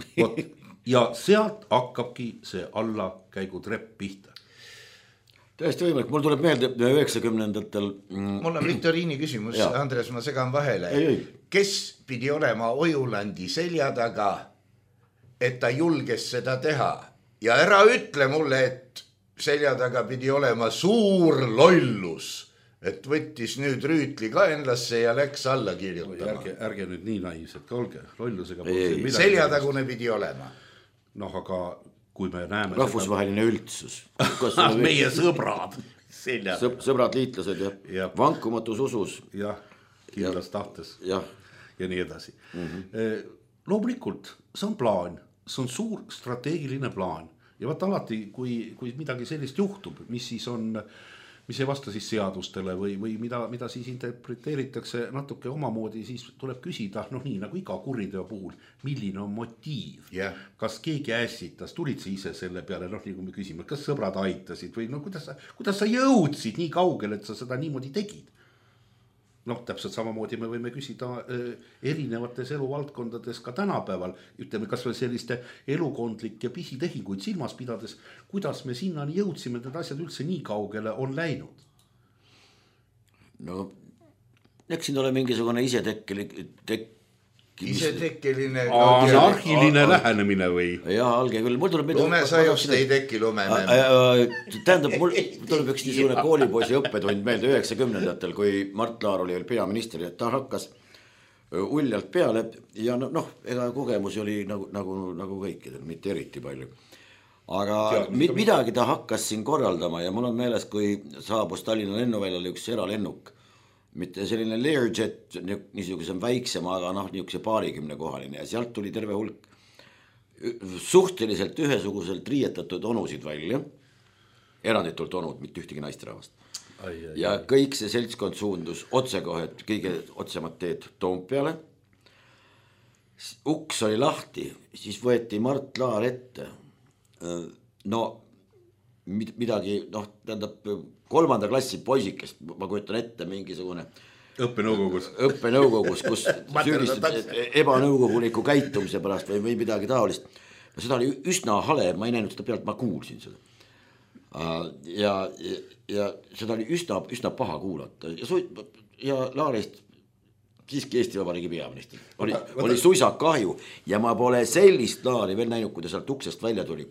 Ja sealt hakkabki see allakäigutrepp pihta. Täiesti võimalik, mul tuleb meelde 90-ndatel. Mul on Viktoriini küsimus, Andres, ma segan vahele. Kes pidi olema Ojulandi selja taga, et ta julges seda teha? Ja ära ütle mulle, et selja taga pidi olema suur lollus, et võttis nüüd Rüütli kaenlasse ja läks alla kirjutama. Ärge nüüd nii naiivsed ka olge, lollusega. Seljatagune pidi olema. Aga kui me näeme rahvusvaheline üldsus. Meie sõbrad. Sõbrad, liitlased ja vankumatus usus. Jah, kindlas tahtes. Ja nii edasi. Loomulikult, see on plaan. See on suur strateegiline plaan. Ja vaata alati, kui midagi sellist juhtub, mis siis on, mis ei vasta siis seadustele või mida siis interpreteeritakse natuke omamoodi, siis tuleb küsida, nii nagu iga kuriteo puhul, milline on motiiv. Kas keegi ässitas, tulid sa ise selle peale, nii kui me küsime, kas sõbrad aitasid või kuidas sa jõudsid nii kaugele, et sa seda niimoodi tegid? Täpselt samamoodi me võime küsida erinevates eluvaldkondades ka tänapäeval, ütleme kas või selliste elukondlikke pisitehinguid silmas pidades, kuidas me sinnani jõudsime, need asjad üldse nii kaugele on läinud? Eks siin ole mingisugune isetekkeline anarhiline lähenemine või? Jah, alge küll. Lumesajust ei teki lume. Tähendab, mul tuleb üks niisugune koolipoisi õppetund meelde 90-ndatel, kui Mart Laar oli veel peaminister ja ta hakkas uljalt peale ja ega kogemusi oli nagu kõikidel, mitte eriti palju. Aga midagi ta hakkas siin korraldama ja mul on meeles, kui saabus Tallinna lennuväljale üks eralennuk, mitte selline Learjet, niisuguse väiksema, aga niisuguse 20 kohaline ja sealt tuli terve hulk suhteliselt ühesuguselt riietatud onusid välja, eranditult onud, mitte ühtegi naisterahvast. Ja kõik see seltskond suundus otsekohe, kõige otsemad teed Toompeale. Uks oli lahti, siis võeti Mart Laar ette. Midagi, tähendab 3. klassi poisikest, ma kujutan ette mingisugune õppenõukogus, kus süüdistad ebanõukoguliku käitumise pärast või midagi taolist. Seda oli üsna hale, ma ei näinud seda pealt, ma kuulsin seda. Ja seda oli üsna paha kuulata. Ja Laarist siiski Eesti Vabariigi peaminister. Oli suisa kahju ja ma pole sellist Laari veel näinud, kui ta sealt uksest välja tuli.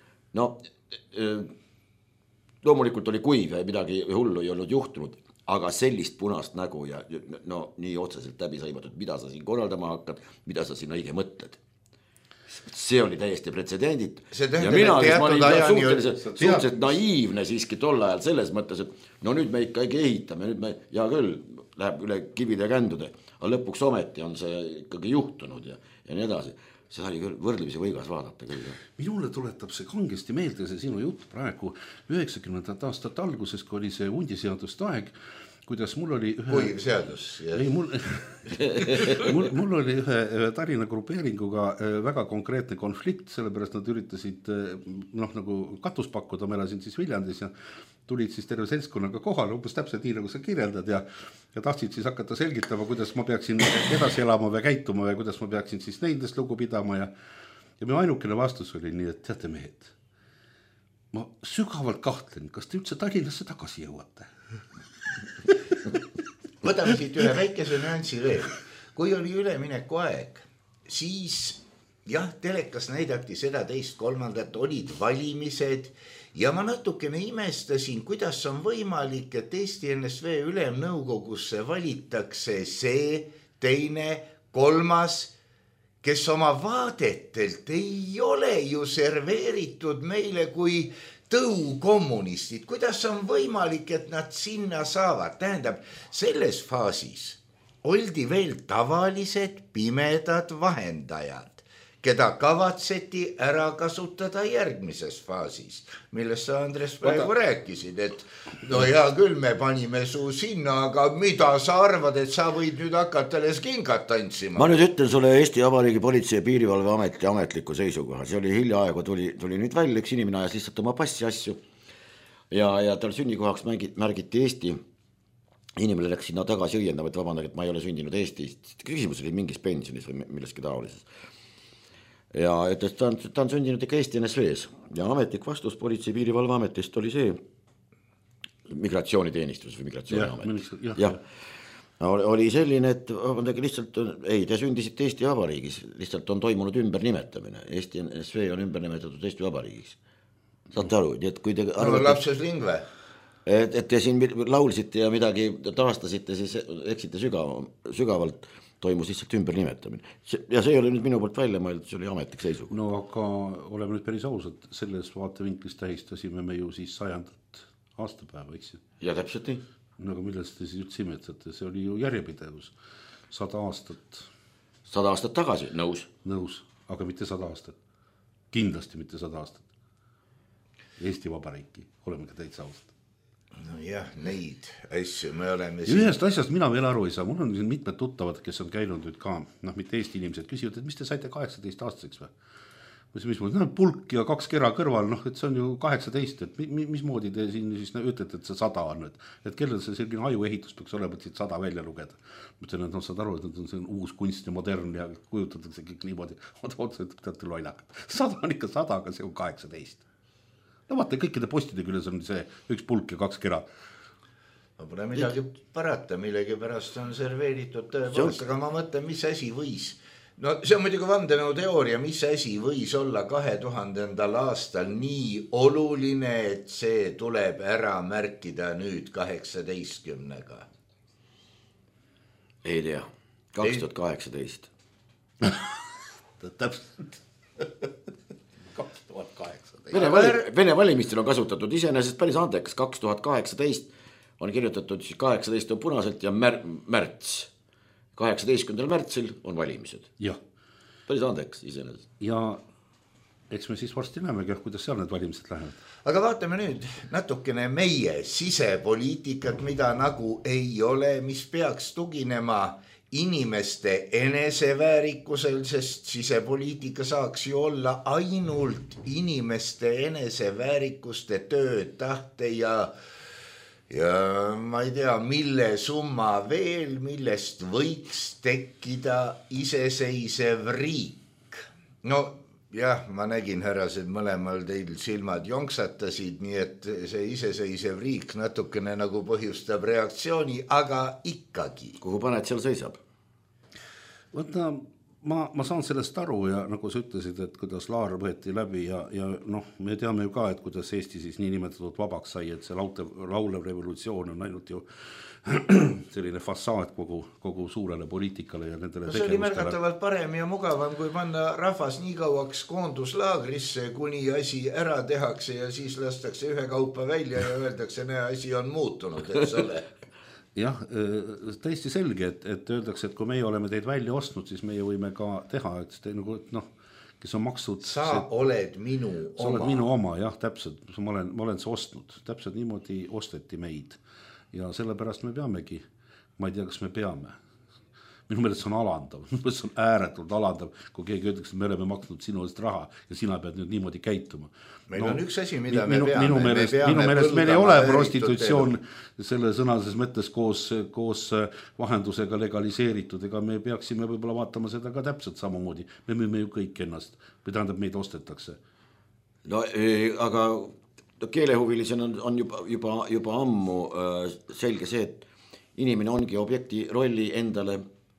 Loomulikult oli kuiv ja midagi hullu ei olnud juhtunud, aga sellist punast nägu ja nii otseselt läbi saimatud, mida sa siin korraldama hakkad, mida sa siin õige mõtled. See oli täiesti pretsedendit. Ja mina, kes ma olin suhteliselt naiivne siiski tol ajal selles mõttes, et nüüd me ikka ehitame, nüüd me, ja küll, läheb üle kivide ja kändude, aga lõpuks ometi on see ikkagi juhtunud ja nii edasi. Seda oli küll võrdlemisi võigas vaadata küll. Minule tuletab see kangesti meelde see sinu jutt praegu 90. aastate alguses, kui oli see hundiseaduste aeg, kuidas mul oli mul oli ühe Tallinna grupeeringuga väga konkreetne konflikt, sellepärast nad üritasid nagu katust pakkuda, ma elasin siis Viljandis ja tulid siis terve seltskonnaga kohale, umbes täpselt nii, nagu sa kirjeldad ja tahtsid siis hakata selgitama, kuidas ma peaksin edasi elama või käituma või kuidas ma peaksin siis nendest lugu pidama ja minu ainukene vastus oli nii, et teate mehed, ma sügavalt kahtlen, kas te üldse Tallinnasse tagasi jõuate? Võtame siit ühe väikese nüansi veel. Kui oli ülemineku aeg, siis jah, telekas näidati seda teist kolmandat, olid valimised ja ma natukene imestasin, kuidas on võimalik, et Eesti NSV ülemnõukogusse valitakse see, teine, kolmas, kes oma vaadetelt ei ole ju serveeritud meile kui tõukommunistid. Kuidas on võimalik, et nad sinna saavad? Tähendab, selles faasis oldi veel tavalised pimedad vahendajad, keda kavatseti ära kasutada järgmises faasis, millest sa, Andres, praegu rääkisid, et no hea küll, me panime su sinna, aga mida sa arvad, et sa võid nüüd hakata alles kingat tantsima? Ma nüüd ütlen sulle Eesti Vabariigi Politsei- ja Piirivalveameti ametliku seisukoha. See oli hiljaaegu, tuli nüüd välja, üks inimene ajas lihtsalt oma passi asju ja tal sünnikohaks märgiti Eesti. Inimene läks sinna tagasi õiendama, et vabandage, et ma ei ole sündinud Eestis. Küsimus oli mingis pensionis või milleski taolises. Ja ütles, ta on sündinud ikka Eesti NSV-s ja ametlik vastus Politsei- ja Piirivalveametist oli see migratsiooniteenistus või migratsiooniamet. Jah. Oli selline, et vabandage, lihtsalt ei, te sündisite Eesti Vabariigis, lihtsalt on toimunud ümbernimetamine. Eesti NSV on ümber nimetatud Eesti Vabariigis. Saate aru, et kui te lapses lingve. Et te siin laulsite ja midagi taastasite, siis eksite sügavalt, toimus lihtsalt ümbernimetamine. Ja see ei ole nüüd minu poolt välja mõeldud, see oli ametlik seisuk. No aga oleme nüüd päris ausad, selles vaatevinklis tähistasime me ju siis 100. aastapäeva, eks ju? Ja täpselt nii. Aga millest te siis üldse imetate, see oli ju järjepidevus. 100 aastat. 100 aastat tagasi, nõus. Nõus, aga mitte 100 aastat. Kindlasti mitte 100 aastat. Eesti Vabariiki, oleme ka täitsa ausad. No jah, neid asju me oleme siin. Ühest asjast mina veel aru ei saa, mul on siin mitmed tuttavad, kes on käinud nüüd ka, mitte Eesti inimesed, küsivad, et mis te saite 18 aastaseks või? Pulk ja 2 kera kõrval, et see on ju 18, et mismoodi te siin siis ütlete, et see 100 on, et kellel see selline ajuehitus peaks olema, et siit 100 välja lugeda. Mõtlen, et saad aru, et see on uus kunst ja modern ja kujutatakse kõik niimoodi, otse, et teate loinakad. 100 on ikka 100, aga see on 18. No vaata, kõikide postide küljes on see 1 pulk ja 2 kera. No pole midagi parata, millegi pärast on serveeritud tõepoolest, aga ma mõtlen, mis asi võis. No see on muidugi vandenõu teooria, mis asi võis olla 2000. aastal nii oluline, et see tuleb ära märkida nüüd 18-ga. Ei tea, 2018. Täpselt. 2018. Vene valimistel on kasutatud iseenesest päris andekas. 2018 on kirjutatud, 18 on punaselt ja märts. 18. märtsil on valimised. Jah. Päris andekas iseenesest. Ja eks me siis varsti näemegi, kuidas seal need valimised lähevad. Aga vaatame nüüd natukene meie sisepoliitikat, mida nagu ei ole, mis peaks tuginema inimeste eneseväärikusel, sest sisepoliitika saaks ju olla ainult inimeste eneseväärikuste töö, tahte ja ma ei tea, mille summa veel, millest võiks tekkida iseseisev riik. No jah, ma nägin, härrased, mõlemal teil silmad jonksatasid, nii et see iseseisev riik natukene nagu põhjustab reaktsiooni, aga ikkagi. Kuhu paned, seal seisab? Võtta, ma saan sellest aru ja nagu sa ütlesid, et kuidas Laar võeti läbi ja me teame ju ka, et kuidas Eesti siis nii nimetatud vabaks sai, et see laulev revolutsioon on ainult ju selline fassaad kogu suurele poliitikale ja nendele tegevustele. See oli märgatavalt parem ja mugavam, kui panna rahvas nii kauaks koonduslaagrisse, kuni asi ära tehakse ja siis lastakse ühe kaupa välja ja öeldakse, näe, asi on muutunud, et selle. Jah, täiesti selge, et öeldakse, et kui meie oleme teid välja ostnud, siis meie võime ka teha, et te nagu, kes on maksud. Oled minu oma. Sa oled minu oma, jah, täpselt, ma olen see ostnud, täpselt niimoodi osteti meid ja sellepärast me peamegi, ma ei tea, kas me peame. Minu meelest see on alandav, minu meelest see on ääretult alandav, kui keegi öeldakse, et me oleme maksnud sinu eest raha ja sina pead nüüd niimoodi käituma. Meil on üks asi, mida me peame. Minu meelest meil ei ole prostitutsioon selle sõnases mõttes koos vahendusega legaliseeritud, ega me peaksime võib-olla vaatama seda ka täpselt samamoodi. Me müüme ju kõik ennast, või tähendab meid ostetakse. No aga keelehuvilisena on juba ammu selge see, et inimene ongi objekti rolli endale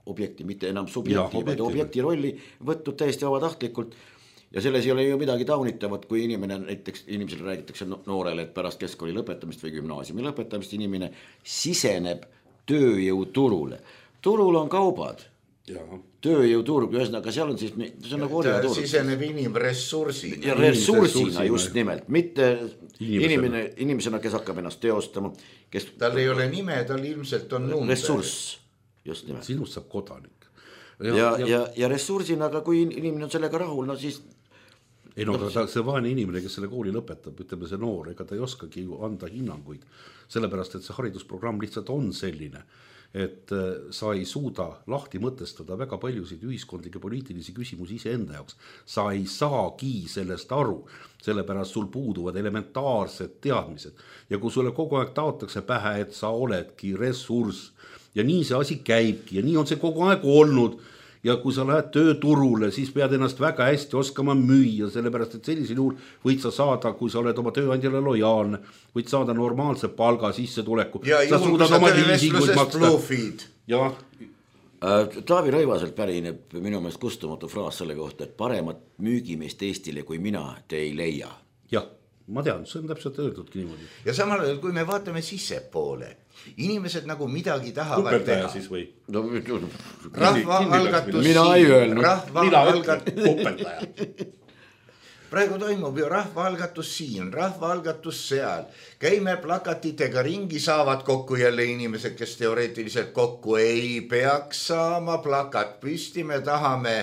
objekti, mitte enam subjekti, vaid objekti rolli võtnud täiesti vabatahtlikult. Ja selles ei ole ju midagi taunitavat, kui inimesele räägitakse noorele, et pärast keskkooli lõpetamist või gümnaasiumi lõpetamist inimene siseneb tööjõuturule. Turul on kaubad, tööjõuturg, ühesõnaga seal on siis, see on nagu orjaturg. Siseneb inimressursina. Ja ressursina just nimelt, mitte inimesena, kes hakkab ennast teostama. Tal ei ole nime, tal ilmselt on number. Ressurss, just nimelt. Sinust saab kodanik. Ja ressursina, aga kui inimene on sellega rahul, no siis... Ei no, see vaene inimene, kes selle kooli lõpetab, ütleme see noor, ega ta ei oskagi ju anda hinnanguid. Sellepärast, et see haridusprogramm lihtsalt on selline, et sa ei suuda lahti mõtestada väga paljusid ühiskondlikke poliitilisi küsimusi iseenda jaoks. Sa ei saagi sellest aru, sellepärast sul puuduvad elementaarsed teadmised. Ja kui sulle kogu aeg taotakse pähe, et sa oledki ressurss ja nii see asi käibki ja nii on see kogu aeg olnud. Ja kui sa lähed tööturule, siis pead ennast väga hästi oskama müüa, sellepärast, et sellisel juhul võid sa saada, kui sa oled oma tööandjale lojaalne, võid saada normaalse palga sissetuleku. Ja juhul, kui sa töövestlusest bluffid. Ja. Taavi Rõivaselt pärineb minu meelest kustumatu fraas selle kohta, et paremat müügimeest Eestile kui mina te ei leia. Jah, ma tean, see on täpselt öeldudki niimoodi. Ja samal ajal, kui me vaatame sissepoole, inimesed nagu midagi tahavad teha. Siis või? No, rahvaalgatus mina ei öelnud. Rahvaalgatus. Praegu toimub ju rahvaalgatus siin, rahvaalgatus seal. Käime plakatitega ringi, saavad kokku jälle inimesed, kes teoreetiliselt kokku ei peaks saama. Plakat püsti, me tahame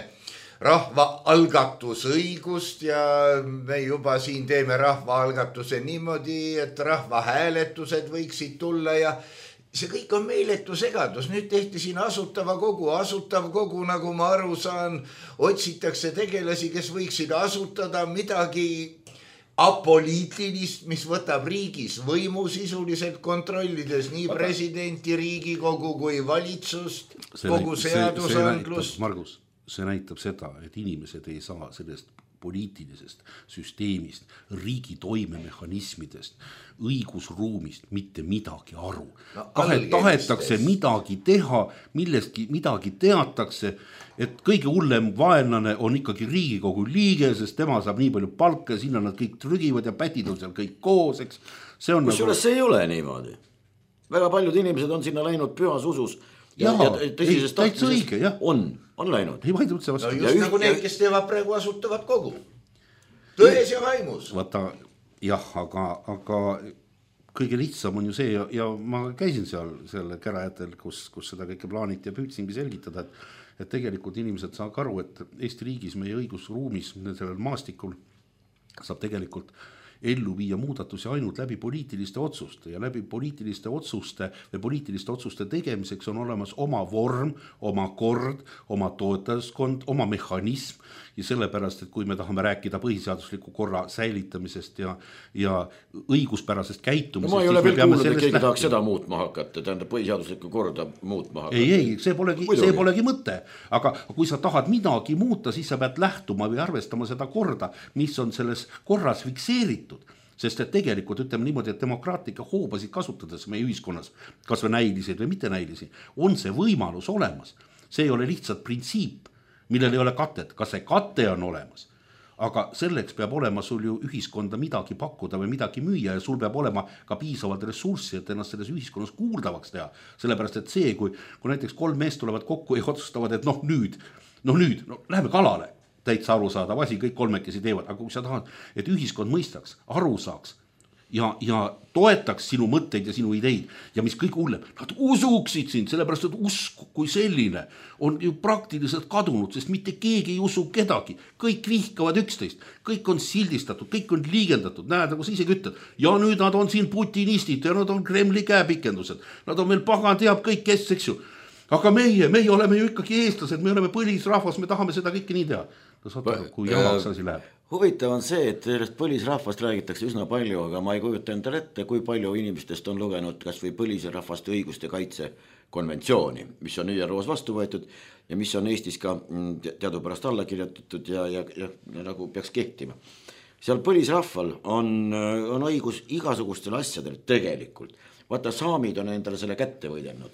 rahvaalgatusõigust ja me juba siin teeme rahvaalgatuse niimoodi, et rahvahääletused võiksid tulla ja see kõik on meeletu segadus. Nüüd tehti siin asutav kogu, nagu ma aru saan, otsitakse tegelasi, kes võiksid asutada midagi apoliitilist, mis võtab riigis võimu sisuliselt kontrollides nii presidenti, Riigikogu kui valitsust, kogu seadusandlust. Margus, see näitab seda, et inimesed ei saa sellest poliitilisest süsteemist, riigi toimemehhanismidest, õigusruumist mitte midagi aru. Tahetakse midagi teha, millestki midagi teatakse, et kõige hullem vaenlane on ikkagi Riigikogu liige, sest tema saab nii palju palka, sinna nad kõik trügivad ja pätid on seal kõik koos, eks. Kusjuures see ei ole niimoodi. Väga paljud inimesed on sinna läinud pühas usus ja tõsisest tahtmisest on läinud. Ei vaid üldse vastu. No just nagu need, kes teevad praegu asutavat kogu. Tões ja vaimus. Vaata, jah, aga kõige lihtsam on ju see ja ma käisin seal selle kärajatel, kus seda kõike plaaniti ja püüdsingi selgitada, et tegelikult inimesed saavad aru, et Eesti riigis meie õigusruumis sellel maastikul saab tegelikult ellu viia muudatusi ainult läbi poliitiliste otsuste ja läbi poliitiliste otsuste tegemiseks on olemas oma vorm, oma kord, oma toetajaskond, oma mehhanism ja sellepärast, et kui me tahame rääkida põhiseadusliku korra säilitamisest ja õiguspärasest käitumisest. No ma ei ole veel kuulnud, et keegi tahaks seda muutma hakata, tähendab põhiseaduslikku korda muutma hakata. Ei, see polegi mõte, aga kui sa tahad midagi muuta, siis sa pead lähtuma või arvestama seda korda, mis on selles korras fikseeritud. Sest et tegelikult ütleme niimoodi, et demokraatlike hoobasid kasutades meie ühiskonnas, kas või näiliseid või mitte näilisi, on see võimalus olemas. See ei ole lihtsalt printsiip, millel ei ole katet. Kas see kate on olemas? Aga selleks peab olema sul ju ühiskonda midagi pakkuda või midagi müüa ja sul peab olema ka piisavalt ressurssi, et ennast selles ühiskonnas kuuldavaks teha. Sellepärast, et see, kui näiteks 3 meest tulevad kokku ja otsustavad, et nüüd, läheme kalale. Täitsa aru saadav asi, kõik 3 teevad, aga kui sa tahad, et ühiskond mõistaks, aru saaks ja toetaks sinu mõtteid ja sinu ideid ja mis kõik hullem, nad usuksid sind, sellepärast, et usk kui selline on ju praktiliselt kadunud, sest mitte keegi ei usu kedagi, kõik vihkavad üksteist, kõik on sildistatud, kõik on liigendatud, näed, nagu sa ise ütled, ja nüüd nad on siin putinistid ja nad on Kremli käepikendused, nad on veel pagan teab kõik kes, eks ju. Aga meie oleme ju ikkagi eestlased, me oleme põlisrahvas, me tahame seda kõike nii teha. Kui jamaks asi läheb. Huvitav on see, et sellest põlisrahvast räägitakse üsna palju, aga ma ei kujuta endale ette, kui palju inimestest on lugenud kas või põlisrahvaste õiguste kaitse konventsiooni, mis on ÜROs vastu võetud ja mis on Eestis ka teadupärast alla kirjutatud ja nagu peaks kehtima. Seal põlisrahval on õigus igasugustel asjadel tegelikult. Vaata, saamid on endale selle kätte võidelnud.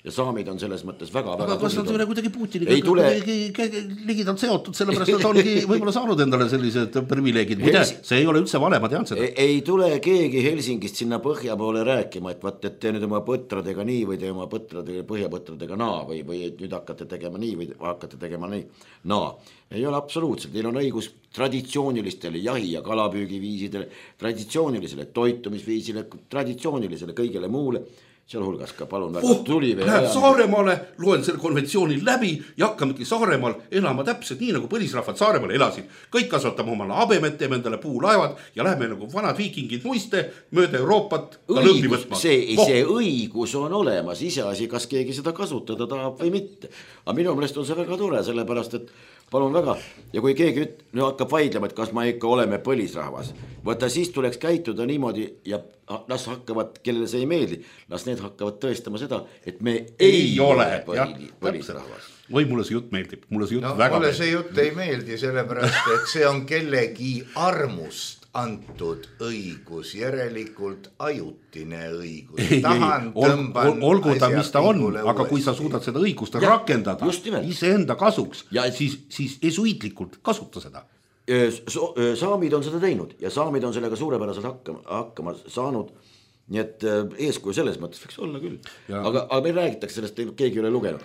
ja saamid on selles mõttes väga aga kas nad ei ole kuidagi Putiniga ligidalt seotud, sellepärast nad ongi võib-olla saanud endale sellised privileegid. See ei ole üldse vale, ma tean seda. Ei tule keegi Helsingist sinna põhja poole rääkima, et vaat, et te nüüd oma põtradega nii või te oma põhjapõtradega naa või nüüd hakkate tegema nii või hakkate tegema nii. Naa, ei ole absoluutselt, neil on õigus traditsioonilistele jahi- ja kalapüügiviisidele, traditsioonilisele toitumisviisile, traditsioonilisele kõigele muule, sealhulgas ka palun väga tulivee läheb Saaremaale, loen selle konventsiooni läbi ja hakkamegi Saaremaal elama täpselt nii, nagu põlisrahvad Saaremaal elasid. Kõik kasvatame omale habemet, teeme endale puulaevad ja läheme nagu vanad viikingid muiste mööda Euroopat ka lõmbi võtma. See õigus on olemas, iseasi, kas keegi seda kasutada tahab või mitte. Aga minu meelest on see väga tore, sellepärast, et palun väga, ja kui keegi hakkab vaidlema, et kas ma ikka oleme põlisrahvas, võtta siis tuleks käituda niimoodi ja las hakkavad, kellele see ei meeldi, las need hakkavad tõestama seda, et me ei ole põlisrahvas. Või mulle see jutt meeldib, mulle see jutt väga meeldib. See jutt ei meeldi, sellepärast, et see on kellegi armust antud õigus, järelikult ajutine õigus. Olgu ta, mis ta on, aga kui sa suudad seda õigust rakendada iseenda kasuks, siis esuitlikult kasuta seda. Saamid on seda teinud ja saamid on sellega suurepäraselt hakkama saanud, nii et eeskuju selles mõttes võiks olla küll. Aga meil räägitakse sellest, keegi ei ole lugenud.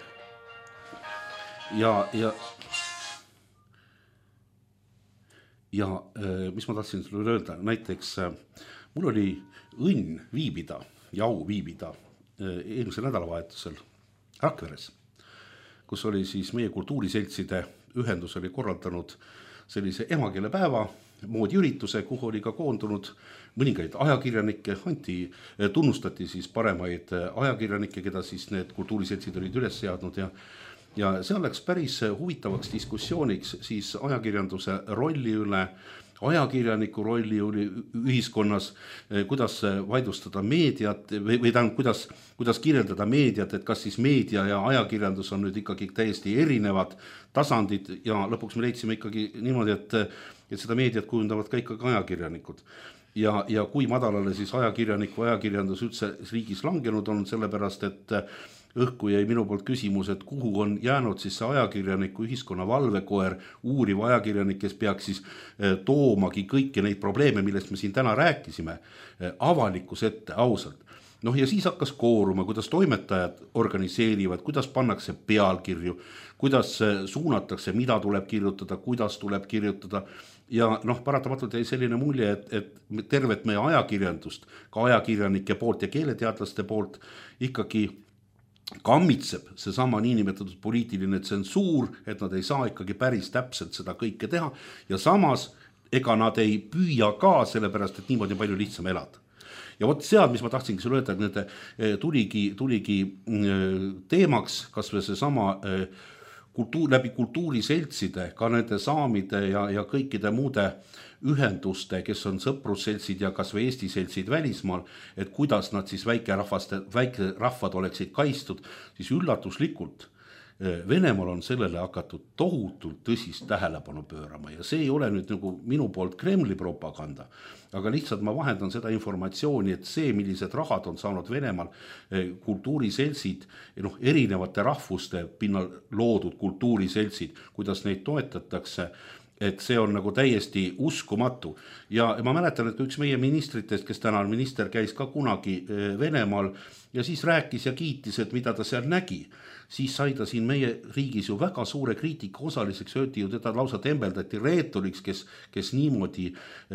Ja mis ma tahtsin sulle öelda, näiteks mul oli õnn viibida ja au viibida eelmisel nädalavahetusel Rakveres, kus oli siis meie kultuuriseltside ühendus oli korraldanud sellise emakeelepäeva moodi ürituse, kuhu oli ka koondunud mõningaid ajakirjanikke, tunnustati siis paremaid ajakirjanikke, keda siis need kultuuriseltsid olid üles seadnud ja see oleks päris huvitavaks diskussiooniks siis ajakirjanduse rolli üle, ajakirjaniku rolli ühiskonnas, kuidas vaidlustada meediat või kuidas kirjeldada meediat, et kas siis meedia ja ajakirjandus on nüüd ikkagi täiesti erinevad tasandid ja lõpuks me leidsime ikkagi niimoodi, et seda meediat kujundavad ka ikkagi ajakirjanikud. Ja kui madalale siis ajakirjandus üldse riigis langenud on, sellepärast, et õhku jäi minu poolt küsimus, et kuhu on jäänud siis see ajakirjaniku ühiskonna valvekoer, uuriv ajakirjanik, kes peaks siis toomagi kõiki neid probleeme, millest me siin täna rääkisime, avalikus ette ausalt. Ja siis hakkas kooruma, kuidas toimetajad organiseerivad, kuidas pannakse pealkirju, kuidas suunatakse, mida tuleb kirjutada, kuidas tuleb kirjutada. Ja paratamatult jäi selline mulje, et tervet meie ajakirjandust, ka ajakirjanike poolt ja keeleteadlaste poolt ikkagi kammitseb seesama niinimetatud poliitiline tsensuur, et nad ei saa ikkagi päris täpselt seda kõike teha ja samas ega nad ei püüa ka, sellepärast, et niimoodi palju lihtsam elada. Ja vot seal, mis ma tahtsingi sulle öelda, et nende tuligi teemaks, kas või seesama läbi kultuuriseltside, ka nende saamide ja kõikide muude ühenduste, kes on sõprusseltsid ja kas või Eesti seltsid välismaal, et kuidas nad siis väikerahvad oleksid kaitstud, siis üllatuslikult Venemaal on sellele hakatud tohutult tõsist tähelepanu pöörama ja see ei ole nüüd nagu minu poolt Kremli propaganda, aga lihtsalt ma vahendan seda informatsiooni, et see, millised rahad on saanud Venemaal kultuuriseltsid, erinevate rahvuste pinnal loodud kultuuriseltsid, kuidas neid toetatakse, et see on nagu täiesti uskumatu. Ja ma mäletan, et üks meie ministritest, kes täna on minister, käis ka kunagi Venemaal ja siis rääkis ja kiitis, et mida ta seal nägi. Siis sai ta siin meie riigis ju väga suure kriitika osaliseks, öeldi ju teda lausa tembeldati reeturiks, kes niimoodi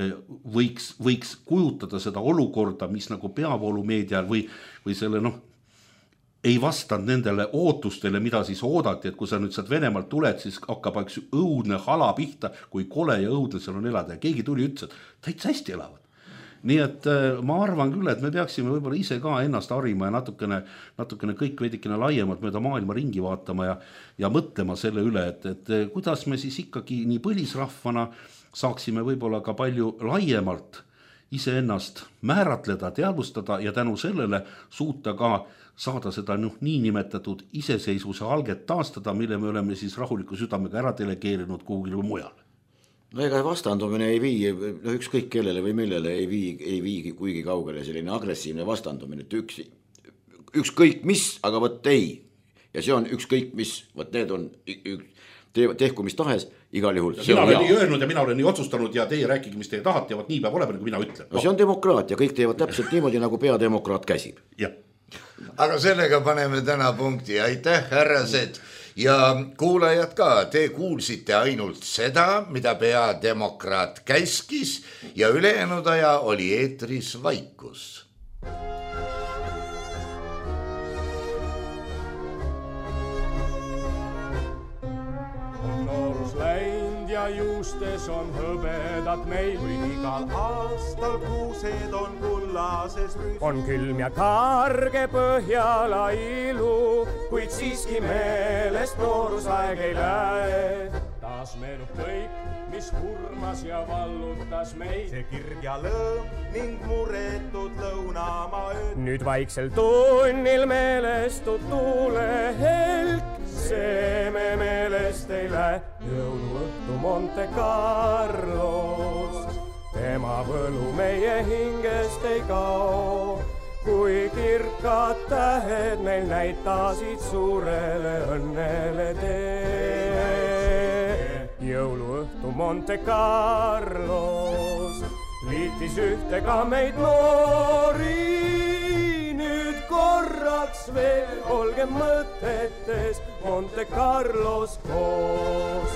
võiks kujutada seda olukorda, mis nagu peavoolumeedial või selle ei vastanud nendele ootustele, mida siis oodati, et kui sa nüüd saad Venemaalt tuled, siis hakkab üks õudne hala pihta, kui kole ja õudne seal on elada ja keegi tuli ütles, et täitsa hästi elavad. Nii et ma arvan küll, et me peaksime võib-olla ise ka ennast harima ja natukene kõik veidikene laiemalt mööda maailma ringi vaatama ja mõtlema selle üle, et kuidas me siis ikkagi nii põlisrahvana saaksime võib-olla ka palju laiemalt iseennast määratleda, teadvustada ja tänu sellele suuta ka saada seda niinimetatud iseseisvuse alget taastada, mille me oleme siis rahuliku südamega ära delegeerinud kuhugile mujal. No ega vastandumine ei vii, ükskõik kellele või millele ei vii kuigi kaugele selline agressiivne vastandumine, et ükskõik mis, aga võt ei. Ja see on ükskõik mis, võt need on tehku mis tahes, igal juhul. Mina olen nii öelnud ja mina olen nii otsustanud ja teie rääkige, mis teie tahate ja võt nii peab olema, nagu mina ütlen. No see on demokraatia, kõik teevad täpselt niimoodi, nagu peademokraat käsib. Jah. Aga sellega paneme täna punkti. Aitäh, härrased. Ja kuulajad ka, te kuulsite ainult seda, mida peademokraat käskis ja ülejäänud aja oli eetris vaikus. Ja juustes on hõbedad meil, kuid igal aastal kuused on kullases rüs. On külm ja karge Põhjala ilu, kuid siiski meelest noorusaeg ei lähe. Taas meenub kõik, mis hurmas ja vallutas meid. See kirg ja lõõm ning muretud lõunamaa ööd. Nüüd vaiksel tunnil meelestud tuulehelk. See me meelest ei lähe jõuluõhtu Monte Carlos. Tema võlu meie hingest ei kao, kui kirkad tähed meil näitasid suurele õnnele tee. Jõuluõhtu Monte Carlos liitis ühtega meid noori. Nüüd korraks veel olge mõtetes Monte Carlos koos.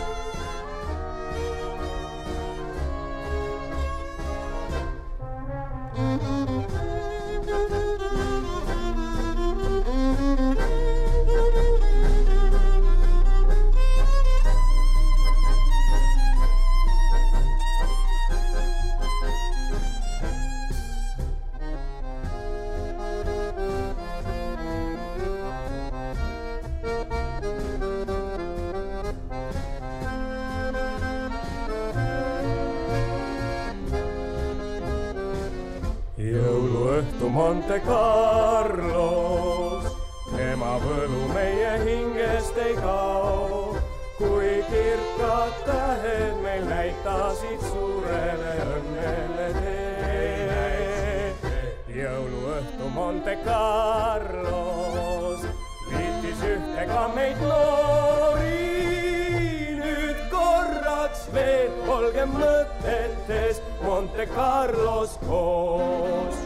Jõuluõhtu Monte Carlos, tema võlu meie hingest ei kao, kui kirkad tähed meil näitasid suurele õnnele tee. Jõuluõhtu Monte Carlos liitis ühtega meid noori. Nüüd korraks veel olge mõtetes Monte Carlos koos.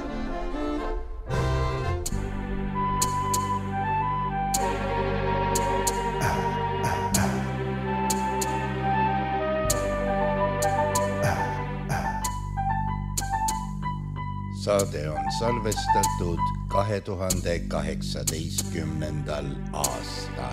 Saade on salvestatud 2018. aastal.